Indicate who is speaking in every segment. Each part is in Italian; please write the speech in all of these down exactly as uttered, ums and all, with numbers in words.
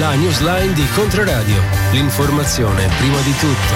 Speaker 1: la newsline di Controradio. L'informazione prima di tutto.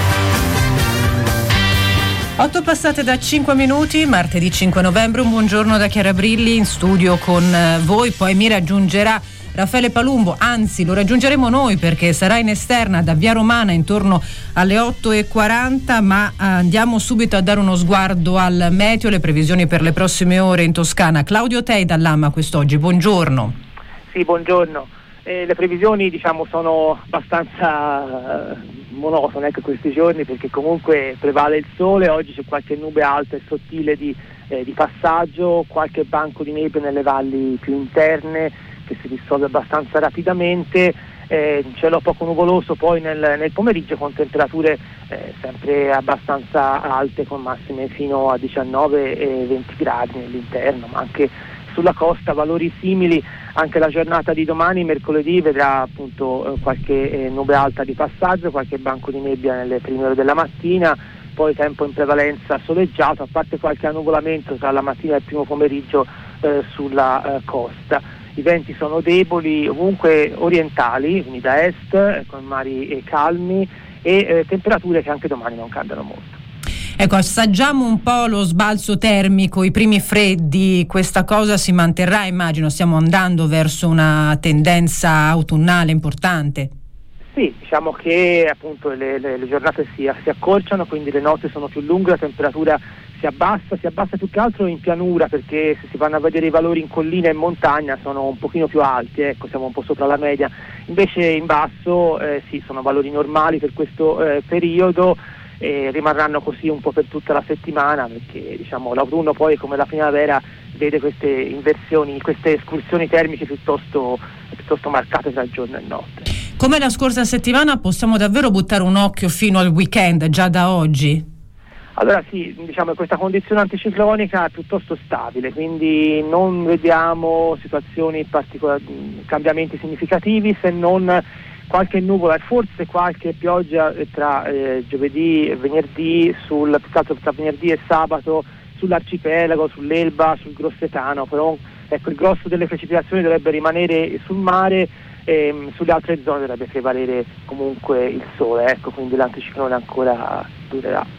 Speaker 2: Otto passate da cinque minuti, martedì cinque novembre, un buongiorno da Chiara Brilli in studio con voi, poi mi raggiungerà Raffaele Palumbo, anzi lo raggiungeremo noi perché sarà in esterna da Via Romana intorno alle otto e quaranta, ma andiamo subito a dare uno sguardo al meteo, le previsioni per le prossime ore in Toscana. Claudio Tei dall'A M A quest'oggi, buongiorno.
Speaker 3: Sì, buongiorno. Eh, le previsioni diciamo sono abbastanza eh, monotone ecco, questi giorni, perché comunque prevale il sole, oggi c'è qualche nube alta e sottile di, eh, di passaggio, qualche banco di nebbia nelle valli più interne che si dissolve abbastanza rapidamente, eh, cielo poco nuvoloso poi nel, nel pomeriggio con temperature eh, sempre abbastanza alte, con massime fino a diciannove e venti gradi nell'interno, ma anche sulla costa valori simili. Anche la giornata di domani, mercoledì, vedrà appunto eh, qualche eh, nube alta di passaggio, qualche banco di nebbia nelle prime ore della mattina, poi tempo in prevalenza soleggiato, a parte qualche annuvolamento tra la mattina e il primo pomeriggio eh, sulla eh, costa. I venti sono deboli ovunque orientali, quindi da est, eh, con mari eh, calmi e eh, temperature che anche domani non cambiano molto.
Speaker 2: Ecco, assaggiamo un po' lo sbalzo termico, i primi freddi, questa cosa si manterrà, immagino, stiamo andando verso una tendenza autunnale importante.
Speaker 3: Sì, diciamo che appunto le, le, le giornate si, si accorciano, quindi le notti sono più lunghe, la temperatura si abbassa, si abbassa più che altro in pianura, perché se si vanno a vedere i valori in collina e in montagna sono un pochino più alti, ecco, siamo un po' sopra la media, invece in basso eh, sì, sono valori normali per questo eh, periodo, e rimarranno così un po' per tutta la settimana, perché diciamo l'autunno poi come la primavera vede queste inversioni, queste escursioni termiche piuttosto, piuttosto marcate tra giorno e notte.
Speaker 2: Come la scorsa settimana possiamo davvero buttare un occhio fino al weekend già da oggi?
Speaker 3: Allora sì, diciamo che questa condizione anticiclonica è piuttosto stabile, quindi non vediamo situazioni particolari, cambiamenti significativi, se non qualche nuvola e forse qualche pioggia tra eh, giovedì e venerdì, sul, più che altro tra venerdì e sabato sull'arcipelago, sull'Elba, sul Grossetano, però ecco, il grosso delle precipitazioni dovrebbe rimanere sul mare, e sulle altre zone dovrebbe prevalere comunque il sole, ecco, quindi l'anticiclone ancora durerà.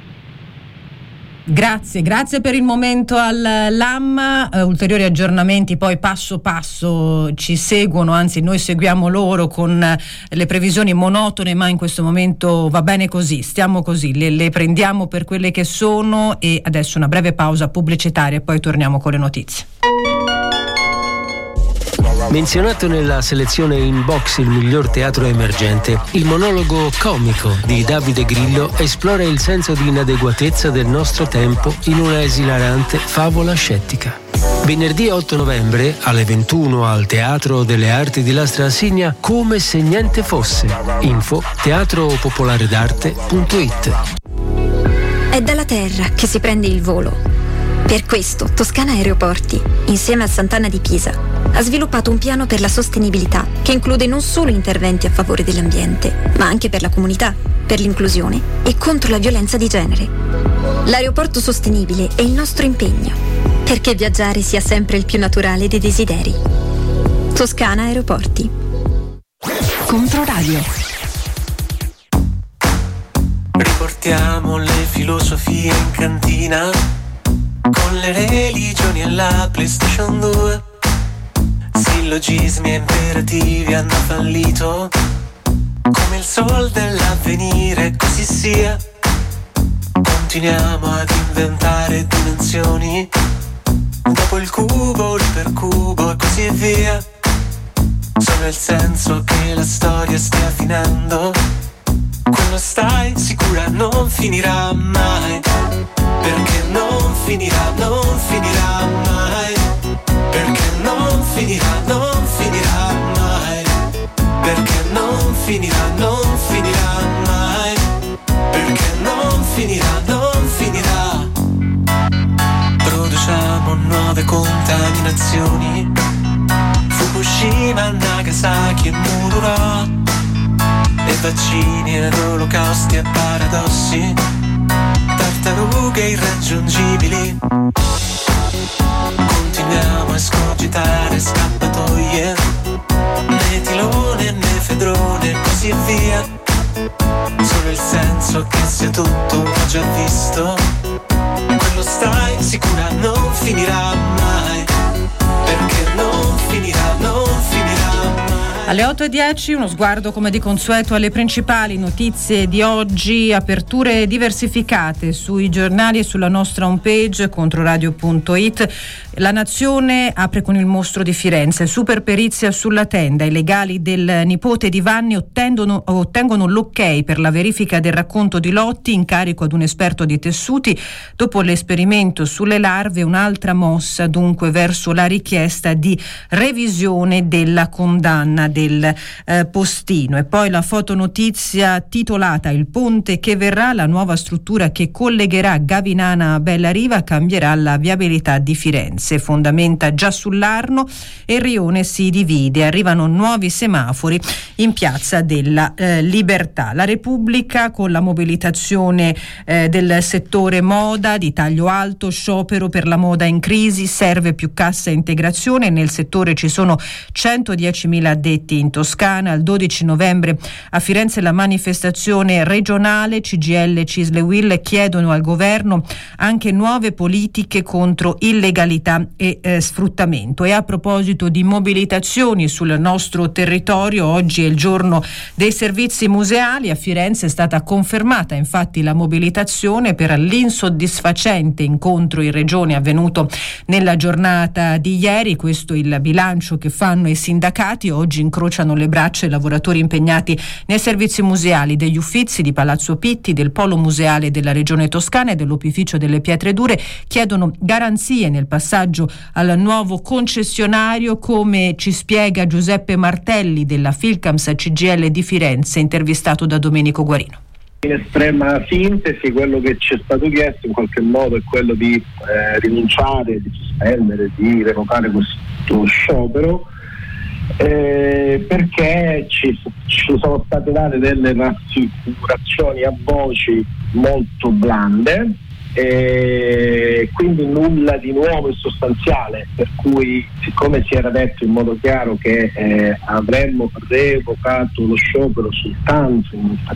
Speaker 2: Grazie, grazie per il momento all'A M A, uh, ulteriori aggiornamenti poi passo passo ci seguono, anzi noi seguiamo loro con uh, le previsioni monotone, ma in questo momento va bene così, stiamo così, le, le prendiamo per quelle che sono e adesso una breve pausa pubblicitaria e poi torniamo con le notizie.
Speaker 1: Menzionato nella selezione In Box il miglior teatro emergente, il monologo comico di Davide Grillo esplora il senso di inadeguatezza del nostro tempo in una esilarante favola scettica. Venerdì otto novembre alle ventuno al Teatro delle Arti di Lastra a Signa, Come se niente fosse. Info teatro popolare d'arte punto it.
Speaker 4: È dalla terra che si prende il volo. Per questo Toscana Aeroporti, insieme a Sant'Anna di Pisa, ha sviluppato un piano per la sostenibilità che include non solo interventi a favore dell'ambiente, ma anche per la comunità, per l'inclusione e contro la violenza di genere. L'aeroporto sostenibile è il nostro impegno, perché viaggiare sia sempre il più naturale dei desideri. Toscana Aeroporti.
Speaker 5: Controradio. Riportiamo le filosofie in cantina, con le religioni e la PlayStation due. Sillogismi e imperativi hanno fallito, come il sol dell'avvenire, così sia. Continuiamo ad inventare dimensioni, dopo il cubo, l'ipercubo e così via. Solo il senso che la storia stia finendo, quello stai sicura non finirà mai, perché non finirà, non finirà mai, perché non finirà, non finirà mai, perché non finirà, non finirà mai, perché non finirà, non finirà. Produciamo nuove contaminazioni, Fukushima, Nagasaki e Mururo, e vaccini ed olocausti e paradossi, tartarughe irraggiungibili. Continuiamo a escogitare scappatoie, metilone e nefe penso che sia tutto l'ho già visto. Quello stai sicura non finirà mai, perché non finirà, non finirà mai.
Speaker 2: Alle otto e dieci uno sguardo come di consueto alle principali notizie di oggi, aperture diversificate sui giornali e sulla nostra homepage controradio punto it. La Nazione apre con il mostro di Firenze, super perizia sulla tenda, i legali del nipote di Vanni ottengono, ottengono l'ok per la verifica del racconto di lotti, incarico ad un esperto di tessuti. Dopo l'esperimento sulle larve, un'altra mossa dunque verso la richiesta di revisione della condanna del eh, postino. E poi la fotonotizia titolata Il ponte che verrà, la nuova struttura che collegherà Gavinana a Bellariva cambierà la viabilità di Firenze, fondamenta già sull'Arno e il rione si divide, arrivano nuovi semafori in piazza della eh, Libertà. La Repubblica con la mobilitazione eh, del settore moda di taglio alto, sciopero per la moda in crisi, serve più cassa integrazione, nel settore ci sono centodiecimila addetti in Toscana. Il dodici novembre a Firenze la manifestazione regionale, C G I L, C I S L e U I L chiedono al governo anche nuove politiche contro illegalità e eh, sfruttamento. E a proposito di mobilitazioni sul nostro territorio, oggi è il giorno dei servizi museali. A Firenze è stata confermata infatti la mobilitazione per l'insoddisfacente incontro in regione avvenuto nella giornata di ieri. Questo è il bilancio che fanno i sindacati. Oggi incrociano le braccia i lavoratori impegnati nei servizi museali degli Uffizi, di Palazzo Pitti, del Polo Museale della Regione Toscana e dell'Opificio delle Pietre Dure. Chiedono garanzie nel passaggio al nuovo concessionario, come ci spiega Giuseppe Martelli della Filcams C G I L di Firenze, intervistato da Domenico Guarino.
Speaker 6: In estrema sintesi, quello che ci è stato chiesto in qualche modo è quello di eh, rinunciare, di sospendere, di revocare questo sciopero, Eh, perché ci, ci sono state date delle rassicurazioni a voci molto blande, e quindi nulla di nuovo e sostanziale, per cui siccome si era detto in modo chiaro che eh, avremmo revocato lo sciopero soltanto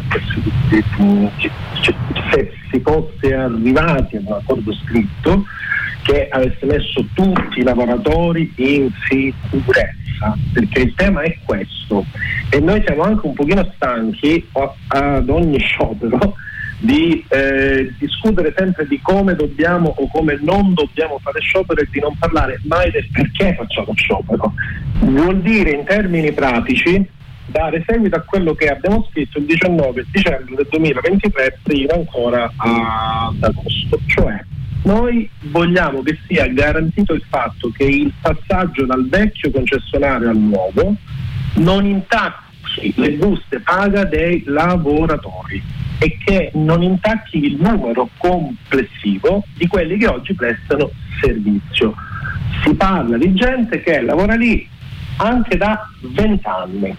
Speaker 6: se si fosse arrivati ad un accordo scritto che avesse messo tutti i lavoratori in sicurezza, perché il tema è questo e noi siamo anche un pochino stanchi ad ogni sciopero di eh, discutere sempre di come dobbiamo o come non dobbiamo fare sciopero e di non parlare mai del perché facciamo sciopero. Vuol dire in termini pratici dare seguito a quello che abbiamo scritto il diciannove dicembre del duemilaventitré, prima ancora ad agosto, cioè noi vogliamo che sia garantito il fatto che il passaggio dal vecchio concessionario al nuovo non intacchi le buste paga dei lavoratori e che non intacchi il numero complessivo di quelli che oggi prestano servizio. Si parla di gente che lavora lì anche da vent'anni.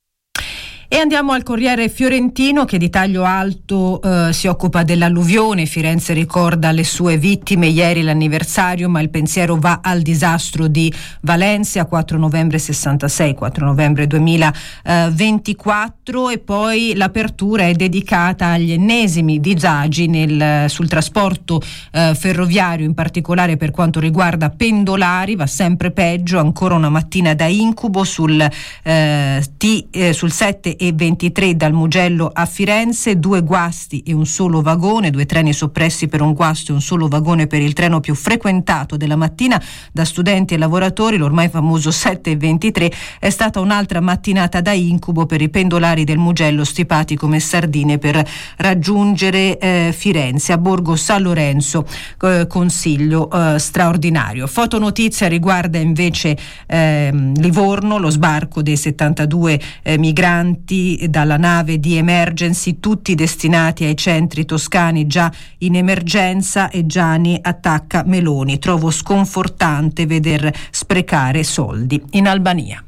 Speaker 2: E andiamo al Corriere Fiorentino, che di taglio alto eh, si occupa dell'alluvione. Firenze ricorda le sue vittime, ieri l'anniversario, ma il pensiero va al disastro di Valencia, quattro novembre sessantasei, quattro novembre duemilaventiquattro, e poi l'apertura è dedicata agli ennesimi disagi nel, sul trasporto eh, ferroviario, in particolare per quanto riguarda pendolari. Va sempre peggio, ancora una mattina da incubo sul, eh, T, eh, sul sette e ventitré dal Mugello a Firenze, due guasti e un solo vagone, due treni soppressi per un guasto e un solo vagone per il treno più frequentato della mattina da studenti e lavoratori. L'ormai famoso sette e ventitré è stata un'altra mattinata da incubo per i pendolari del Mugello, stipati come sardine per raggiungere eh, Firenze. A Borgo San Lorenzo eh, consiglio eh, straordinario. Fotonotizia riguarda invece eh, Livorno, lo sbarco dei settantadue eh, migranti dalla nave di Emergency, tutti destinati ai centri toscani già in emergenza, e Gianni attacca Meloni. Trovo sconfortante veder sprecare soldi in Albania.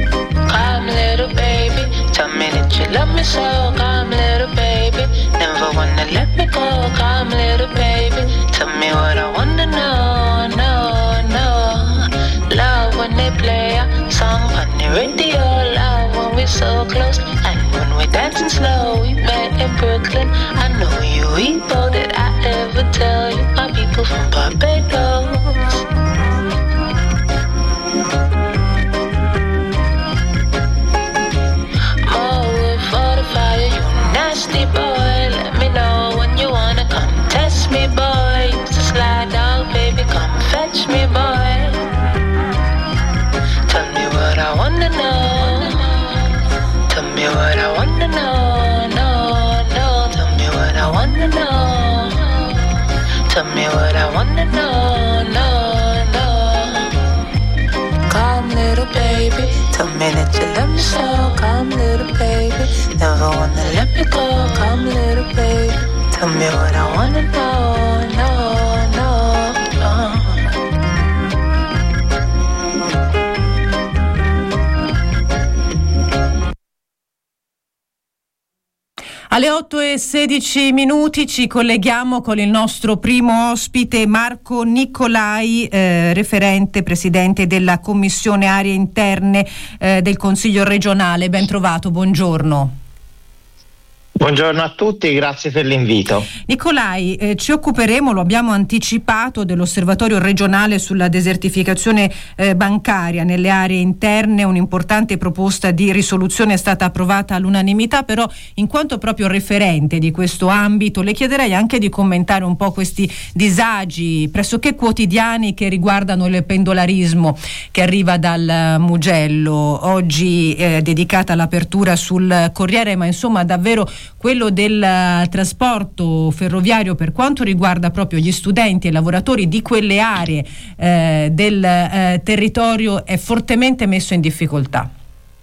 Speaker 7: Love me so, come little baby. Never wanna let me go, come little baby. Tell me what I wanna know, no, no. Love when they play a song on the radio. Love when we're so close, and when we're dancing slow. We met in Brooklyn. I know you ain't all that I ever tell you. My people from Barbados. Nasty boy, let me know when you wanna come test me, boy. So slide out, baby, come fetch me, boy. Tell me what I wanna know. Tell me what I wanna know, no, no. Tell me what I wanna know. Tell me what I wanna know, no, no. Come little baby, tell me that you love me so. Come little baby, never wanna let me go. Come little baby, tell me what I wanna know, no, no, no.
Speaker 2: Alle otto e sedici minuti ci colleghiamo con il nostro primo ospite, Marco Nicolai, eh, referente, presidente della Commissione Aree Interne eh, del Consiglio regionale. Ben trovato, buongiorno.
Speaker 8: Buongiorno a tutti, grazie per l'invito.
Speaker 2: Nicolai, eh, ci occuperemo, lo abbiamo anticipato, dell'osservatorio regionale sulla desertificazione eh, bancaria nelle aree interne. Un'importante proposta di risoluzione è stata approvata all'unanimità, però in quanto proprio referente di questo ambito le chiederei anche di commentare un po' questi disagi pressoché quotidiani che riguardano il pendolarismo che arriva dal Mugello, oggi eh, dedicata all'apertura sul Corriere, ma insomma davvero quello del uh, trasporto ferroviario per quanto riguarda proprio gli studenti e lavoratori di quelle aree eh, del eh, territorio è fortemente messo in difficoltà.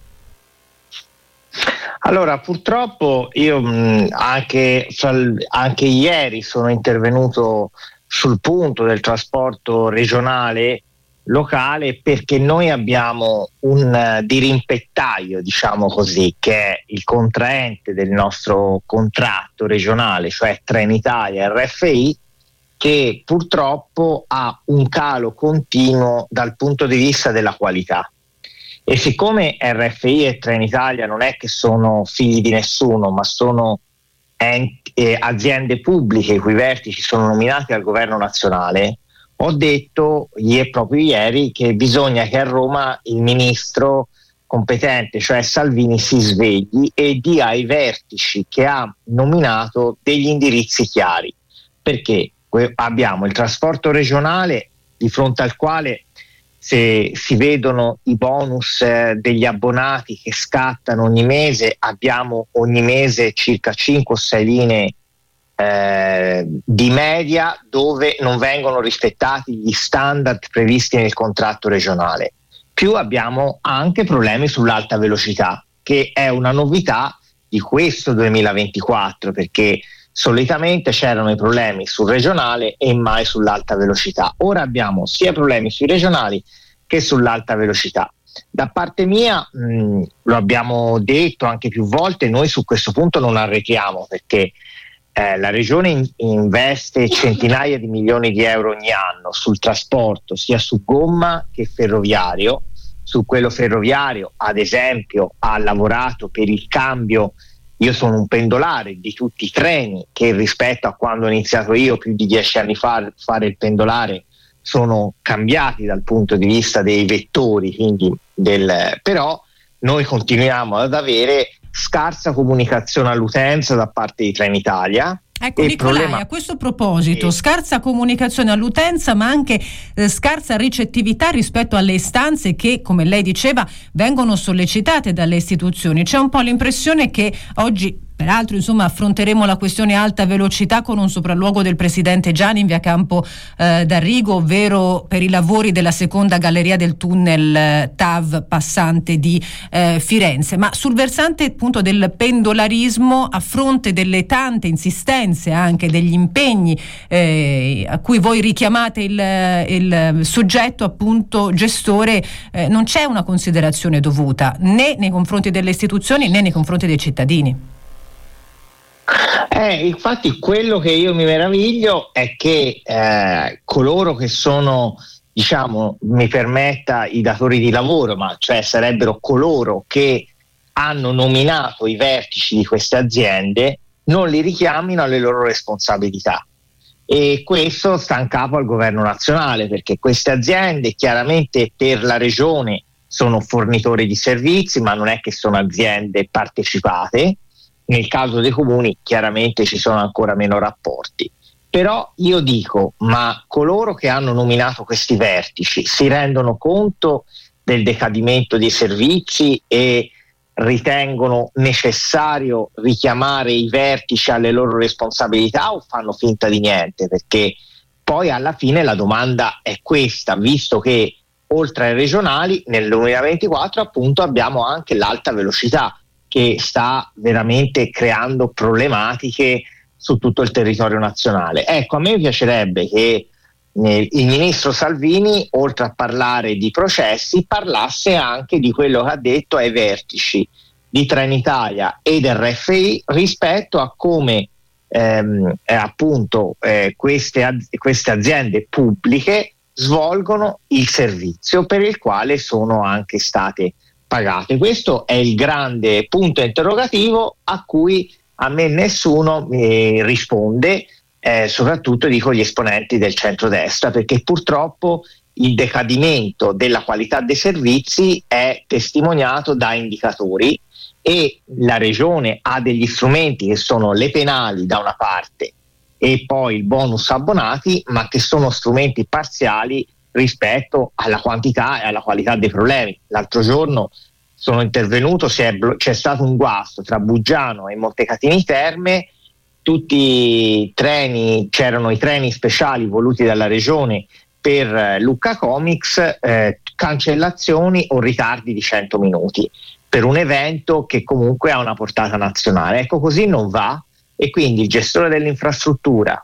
Speaker 8: Allora, purtroppo io mh, anche, anche ieri sono intervenuto sul punto del trasporto regionale locale, perché noi abbiamo un uh, dirimpettaio, diciamo così, che è il contraente del nostro contratto regionale, cioè Trenitalia R F I, che purtroppo ha un calo continuo dal punto di vista della qualità. E siccome R F I e Trenitalia non è che sono figli di nessuno, ma sono ent- eh, aziende pubbliche i cui vertici sono nominati dal governo nazionale, ho detto ieri, proprio ieri, che bisogna che a Roma il ministro competente, cioè Salvini, si svegli e dia ai vertici che ha nominato degli indirizzi chiari, perché abbiamo il trasporto regionale di fronte al quale, se si vedono i bonus eh, degli abbonati che scattano ogni mese, abbiamo ogni mese circa cinque o sei linee Eh, di media dove non vengono rispettati gli standard previsti nel contratto regionale. Più abbiamo anche problemi sull'alta velocità, che è una novità di questo duemilaventiquattro, perché solitamente c'erano i problemi sul regionale e mai sull'alta velocità. Ora abbiamo sia problemi sui regionali che sull'alta velocità. Da parte mia, mh, lo abbiamo detto anche più volte, noi su questo punto non arretriamo, perché Eh, la regione in- investe centinaia di milioni di euro ogni anno sul trasporto, sia su gomma che ferroviario. Su quello ferroviario, ad esempio, ha lavorato per il cambio. Io sono un pendolare di tutti i treni che, rispetto a quando ho iniziato io più di dieci anni fa fare il pendolare, sono cambiati dal punto di vista dei vettori, quindi del, però noi continuiamo ad avere scarsa comunicazione all'utenza da parte di Trenitalia.
Speaker 2: Ecco Nicolai, problema... a questo proposito, scarsa comunicazione all'utenza, ma anche eh, scarsa ricettività rispetto alle istanze che, come lei diceva, vengono sollecitate dalle istituzioni. C'è un po' l'impressione che oggi, peraltro, insomma, affronteremo la questione alta velocità con un sopralluogo del presidente Gianni in via Campo eh, d'Arrigo, ovvero per i lavori della seconda galleria del tunnel eh, T A V passante di eh, Firenze. Ma sul versante appunto del pendolarismo, a fronte delle tante insistenze anche degli impegni eh, a cui voi richiamate il, il soggetto appunto gestore, eh, non c'è una considerazione dovuta né nei confronti delle istituzioni né nei confronti dei cittadini.
Speaker 8: Eh, infatti quello che io mi meraviglio è che eh, coloro che sono, diciamo, mi permetta, i datori di lavoro, ma cioè sarebbero coloro che hanno nominato i vertici di queste aziende, non li richiamino alle loro responsabilità. E questo sta in capo al governo nazionale, perché queste aziende chiaramente per la regione sono fornitori di servizi, ma non è che sono aziende partecipate. Nel caso dei comuni chiaramente ci sono ancora meno rapporti. Però io dico, ma coloro che hanno nominato questi vertici si rendono conto del decadimento dei servizi e ritengono necessario richiamare i vertici alle loro responsabilità, o fanno finta di niente? Perché poi alla fine la domanda è questa, visto che oltre ai regionali nel duemilaventiquattro appunto abbiamo anche l'alta velocità, che sta veramente creando problematiche su tutto il territorio nazionale. Ecco, a me piacerebbe che eh, il ministro Salvini, oltre a parlare di processi, parlasse anche di quello che ha detto ai vertici di Trenitalia ed R F I rispetto a come ehm, eh, appunto eh, queste, az- queste aziende pubbliche svolgono il servizio per il quale sono anche state pagate. Questo è il grande punto interrogativo a cui a me nessuno mi risponde, eh, soprattutto dico gli esponenti del centrodestra, perché purtroppo il decadimento della qualità dei servizi è testimoniato da indicatori e la regione ha degli strumenti che sono le penali da una parte e poi il bonus abbonati, ma che sono strumenti parziali rispetto alla quantità e alla qualità dei problemi. L'altro giorno sono intervenuto, c'è, c'è stato un guasto tra Buggiano e Montecatini Terme, tutti i treni, c'erano i treni speciali voluti dalla regione per Lucca Comics, eh, cancellazioni o ritardi di cento minuti per un evento che comunque ha una portata nazionale. Ecco, così non va, e quindi il gestore dell'infrastruttura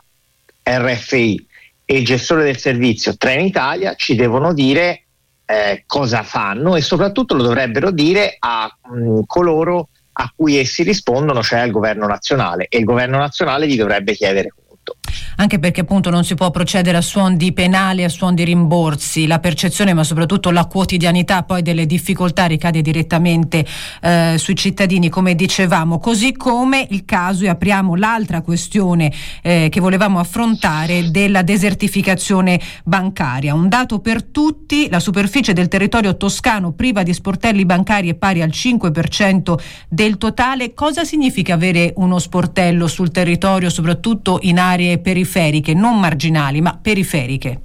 Speaker 8: R F I e il gestore del servizio Trenitalia ci devono dire eh, cosa fanno, e soprattutto lo dovrebbero dire a mh, coloro a cui essi rispondono, cioè al governo nazionale, e il governo nazionale gli dovrebbe chiedere conto.
Speaker 2: Anche perché appunto non si può procedere a suon di penali, a suon di rimborsi, la percezione ma soprattutto la quotidianità poi delle difficoltà ricade direttamente eh, sui cittadini, come dicevamo, così come il caso, e apriamo l'altra questione eh, che volevamo affrontare, della desertificazione bancaria. Un dato per tutti: la superficie del territorio toscano priva di sportelli bancari è pari al cinque per cento del totale. Cosa significa avere uno sportello sul territorio, soprattutto in aree periferiche, non marginali ma periferiche?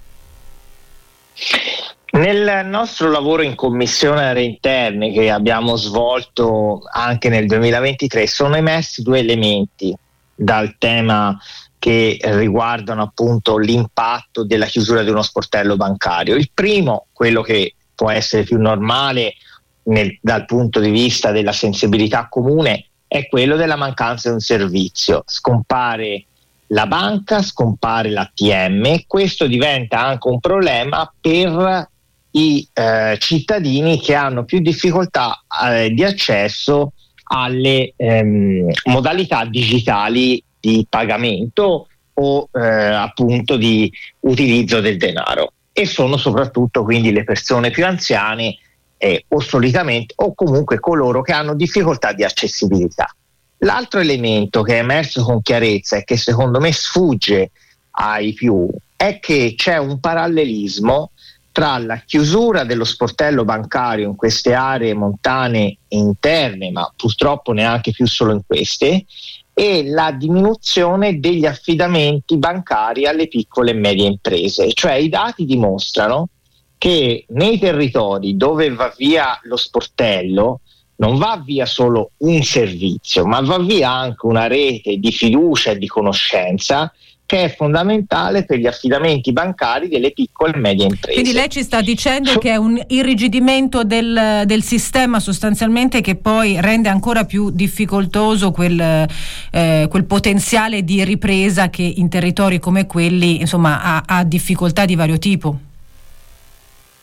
Speaker 8: Nel nostro lavoro in commissione aree interne che abbiamo svolto anche nel duemilaventitré sono emersi due elementi dal tema che riguardano appunto l'impatto della chiusura di uno sportello bancario. Il primo, quello che può essere più normale nel, dal punto di vista della sensibilità comune, è quello della mancanza di un servizio. Scompare la banca, scompare l'A T M, questo diventa anche un problema per i eh, cittadini che hanno più difficoltà eh, di accesso alle ehm, modalità digitali di pagamento o eh, appunto di utilizzo del denaro, e sono soprattutto quindi le persone più anziane eh, o solitamente o comunque coloro che hanno difficoltà di accessibilità. L'altro elemento che è emerso con chiarezza e che secondo me sfugge ai più è che c'è un parallelismo tra la chiusura dello sportello bancario in queste aree montane interne, ma purtroppo neanche più solo in queste, e la diminuzione degli affidamenti bancari alle piccole e medie imprese. Cioè i dati dimostrano che nei territori dove va via lo sportello non va via solo un servizio, ma va via anche una rete di fiducia e di conoscenza che è fondamentale per gli affidamenti bancari delle piccole e medie imprese.
Speaker 2: Quindi lei ci sta dicendo so- che è un irrigidimento del, del sistema sostanzialmente, che poi rende ancora più difficoltoso quel, eh, quel potenziale di ripresa che in territori come quelli insomma ha, ha difficoltà di vario tipo.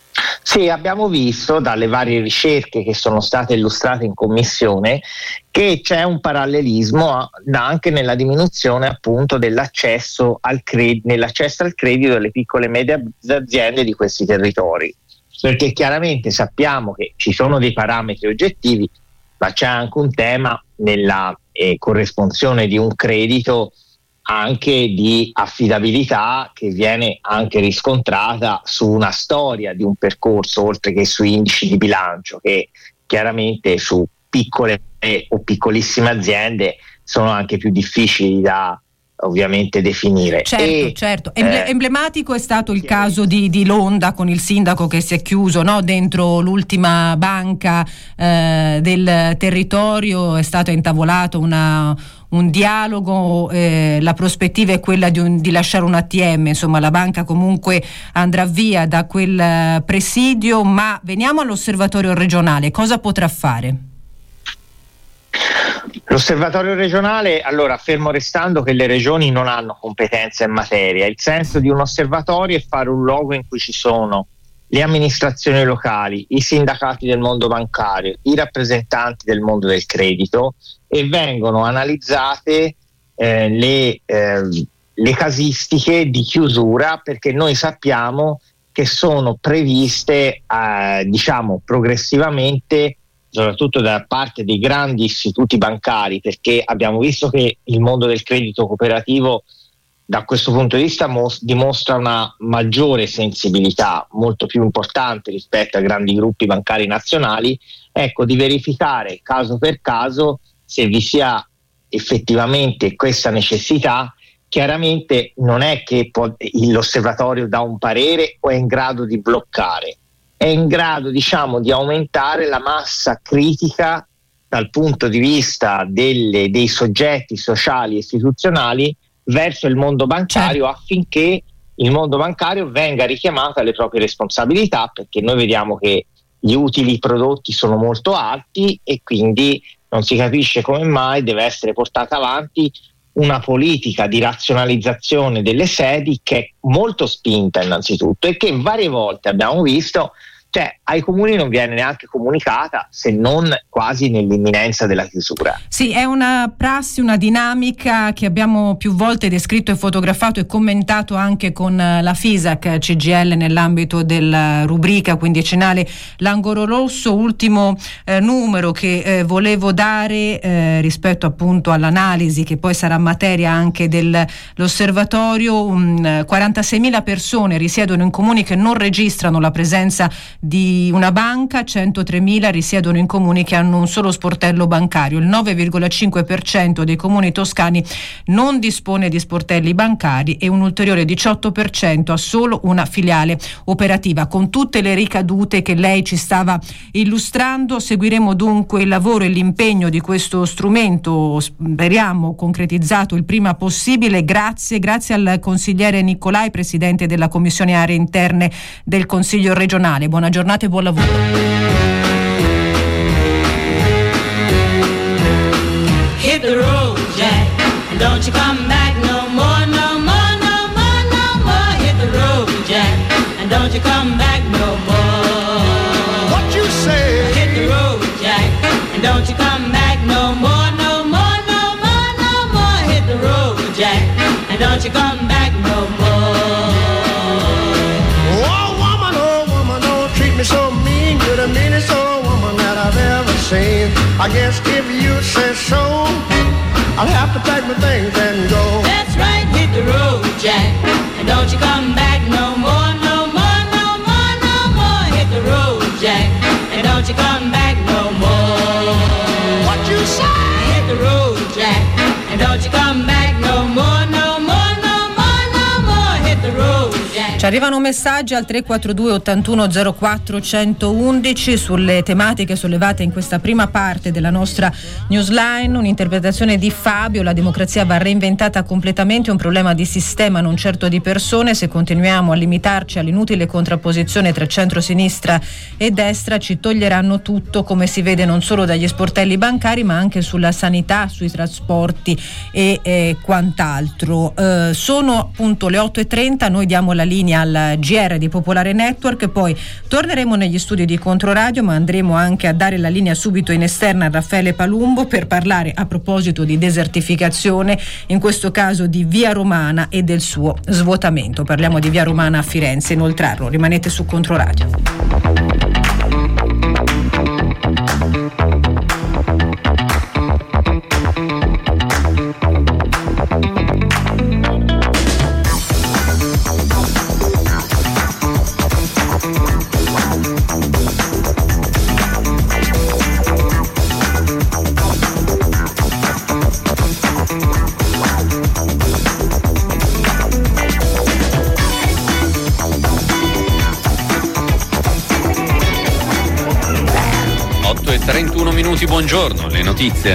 Speaker 8: Sì, abbiamo visto dalle varie ricerche che sono state illustrate in commissione che c'è un parallelismo anche nella diminuzione appunto dell'accesso al credito, nell'accesso al credito delle piccole e medie aziende di questi territori, perché chiaramente sappiamo che ci sono dei parametri oggettivi, ma c'è anche un tema nella eh, corresponsione di un credito anche di affidabilità che viene anche riscontrata su una storia di un percorso, oltre che su indici di bilancio che chiaramente su piccole o piccolissime aziende sono anche più difficili da ovviamente definire.
Speaker 2: Certo,
Speaker 8: e,
Speaker 2: certo. Emble-
Speaker 8: eh,
Speaker 2: emblematico è stato il caso di, di Londa con il sindaco che si è chiuso, no? Dentro l'ultima banca eh, del territorio. È stato intavolato una, un dialogo, eh, la prospettiva è quella di, un, di lasciare un A T M, insomma la banca comunque andrà via da quel presidio, ma veniamo all'osservatorio regionale, cosa potrà fare?
Speaker 8: L'osservatorio regionale, allora, fermo restando che le regioni non hanno competenza in materia, il senso di un osservatorio è fare un luogo in cui ci sono le amministrazioni locali, i sindacati del mondo bancario, i rappresentanti del mondo del credito, e vengono analizzate eh, le, eh, le casistiche di chiusura, perché noi sappiamo che sono previste eh, diciamo progressivamente, soprattutto da parte dei grandi istituti bancari, perché abbiamo visto che il mondo del credito cooperativo da questo punto di vista mos- dimostra una maggiore sensibilità, molto più importante rispetto ai grandi gruppi bancari nazionali, ecco, di verificare caso per caso se vi sia effettivamente questa necessità. Chiaramente non è che può, l'osservatorio dà un parere o è in grado di bloccare, è in grado, diciamo, di aumentare la massa critica dal punto di vista delle, dei soggetti sociali e istituzionali verso il mondo bancario, affinché il mondo bancario venga richiamato alle proprie responsabilità, perché noi vediamo che gli utili prodotti sono molto alti e quindi non si capisce come mai deve essere portata avanti una politica di razionalizzazione delle sedi che è molto spinta innanzitutto e che varie volte abbiamo visto, cioè ai comuni non viene neanche comunicata, se non quasi nell'imminenza della chiusura.
Speaker 2: Sì, è una prassi, una dinamica che abbiamo più volte descritto e fotografato e commentato anche con la FISAC C G I L nell'ambito della rubrica quindicinale L'Angolo Rosso. Ultimo eh, numero che eh, volevo dare eh, rispetto appunto all'analisi che poi sarà materia anche dell'osservatorio. Um, quarantaseimila persone risiedono in comuni che non registrano la presenza di una banca, centotremila risiedono in comuni che hanno un solo sportello bancario. Il nove virgola cinque per cento dei comuni toscani non dispone di sportelli bancari e un ulteriore diciotto per cento ha solo una filiale operativa. Con tutte le ricadute che lei ci stava illustrando, seguiremo dunque il lavoro e l'impegno di questo strumento, speriamo concretizzato il prima possibile. Grazie, grazie al consigliere Nicolai, presidente della Commissione Aree Interne del Consiglio regionale. Buona giornata e buon lavoro.
Speaker 9: Hit the road, Jack, and don't you come back no more, no more, no more, no more. Hit the road, Jack, and don't you come back no more.
Speaker 10: What you say?
Speaker 9: Hit the road, Jack, and don't you come back no more, no more, no more, no more. Hit the road, Jack, and don't you come back no more.
Speaker 10: Oh woman, oh woman, don't treat me so mean. You're the meanest old woman that I've ever seen. I guess if you say so, I'll have to pack my things and go.
Speaker 9: That's right, hit the road, Jack, and don't you come back no more, no more, no more, no more. Hit the road, Jack, and don't you come back no more.
Speaker 10: What you say?
Speaker 9: Hit the road, Jack, and don't you come back no more, no more, no more, no more. Hit the road, Jack.
Speaker 2: Ci arrivano messaggi al tre quattro due ottantuno zero quattro centoundici sulle tematiche sollevate in questa prima parte della nostra newsline. Un'interpretazione di Fabio: la democrazia va reinventata completamente, è un problema di sistema, non certo di persone. Se continuiamo a limitarci all'inutile contrapposizione tra centro-sinistra e destra ci toglieranno tutto, come si vede non solo dagli sportelli bancari ma anche sulla sanità, sui trasporti e eh, quant'altro. Eh, sono appunto le otto e trenta, noi diamo la linea linea al G R di Popolare Network. Poi torneremo negli studi di Controradio, ma andremo anche a dare la linea subito in esterna a Raffaele Palumbo per parlare, a proposito di desertificazione, in questo caso di Via Romana e del suo svuotamento. Parliamo di Via Romana a Firenze, inoltrarlo. Rimanete su Controradio.
Speaker 11: trentuno minuti, buongiorno, le notizie.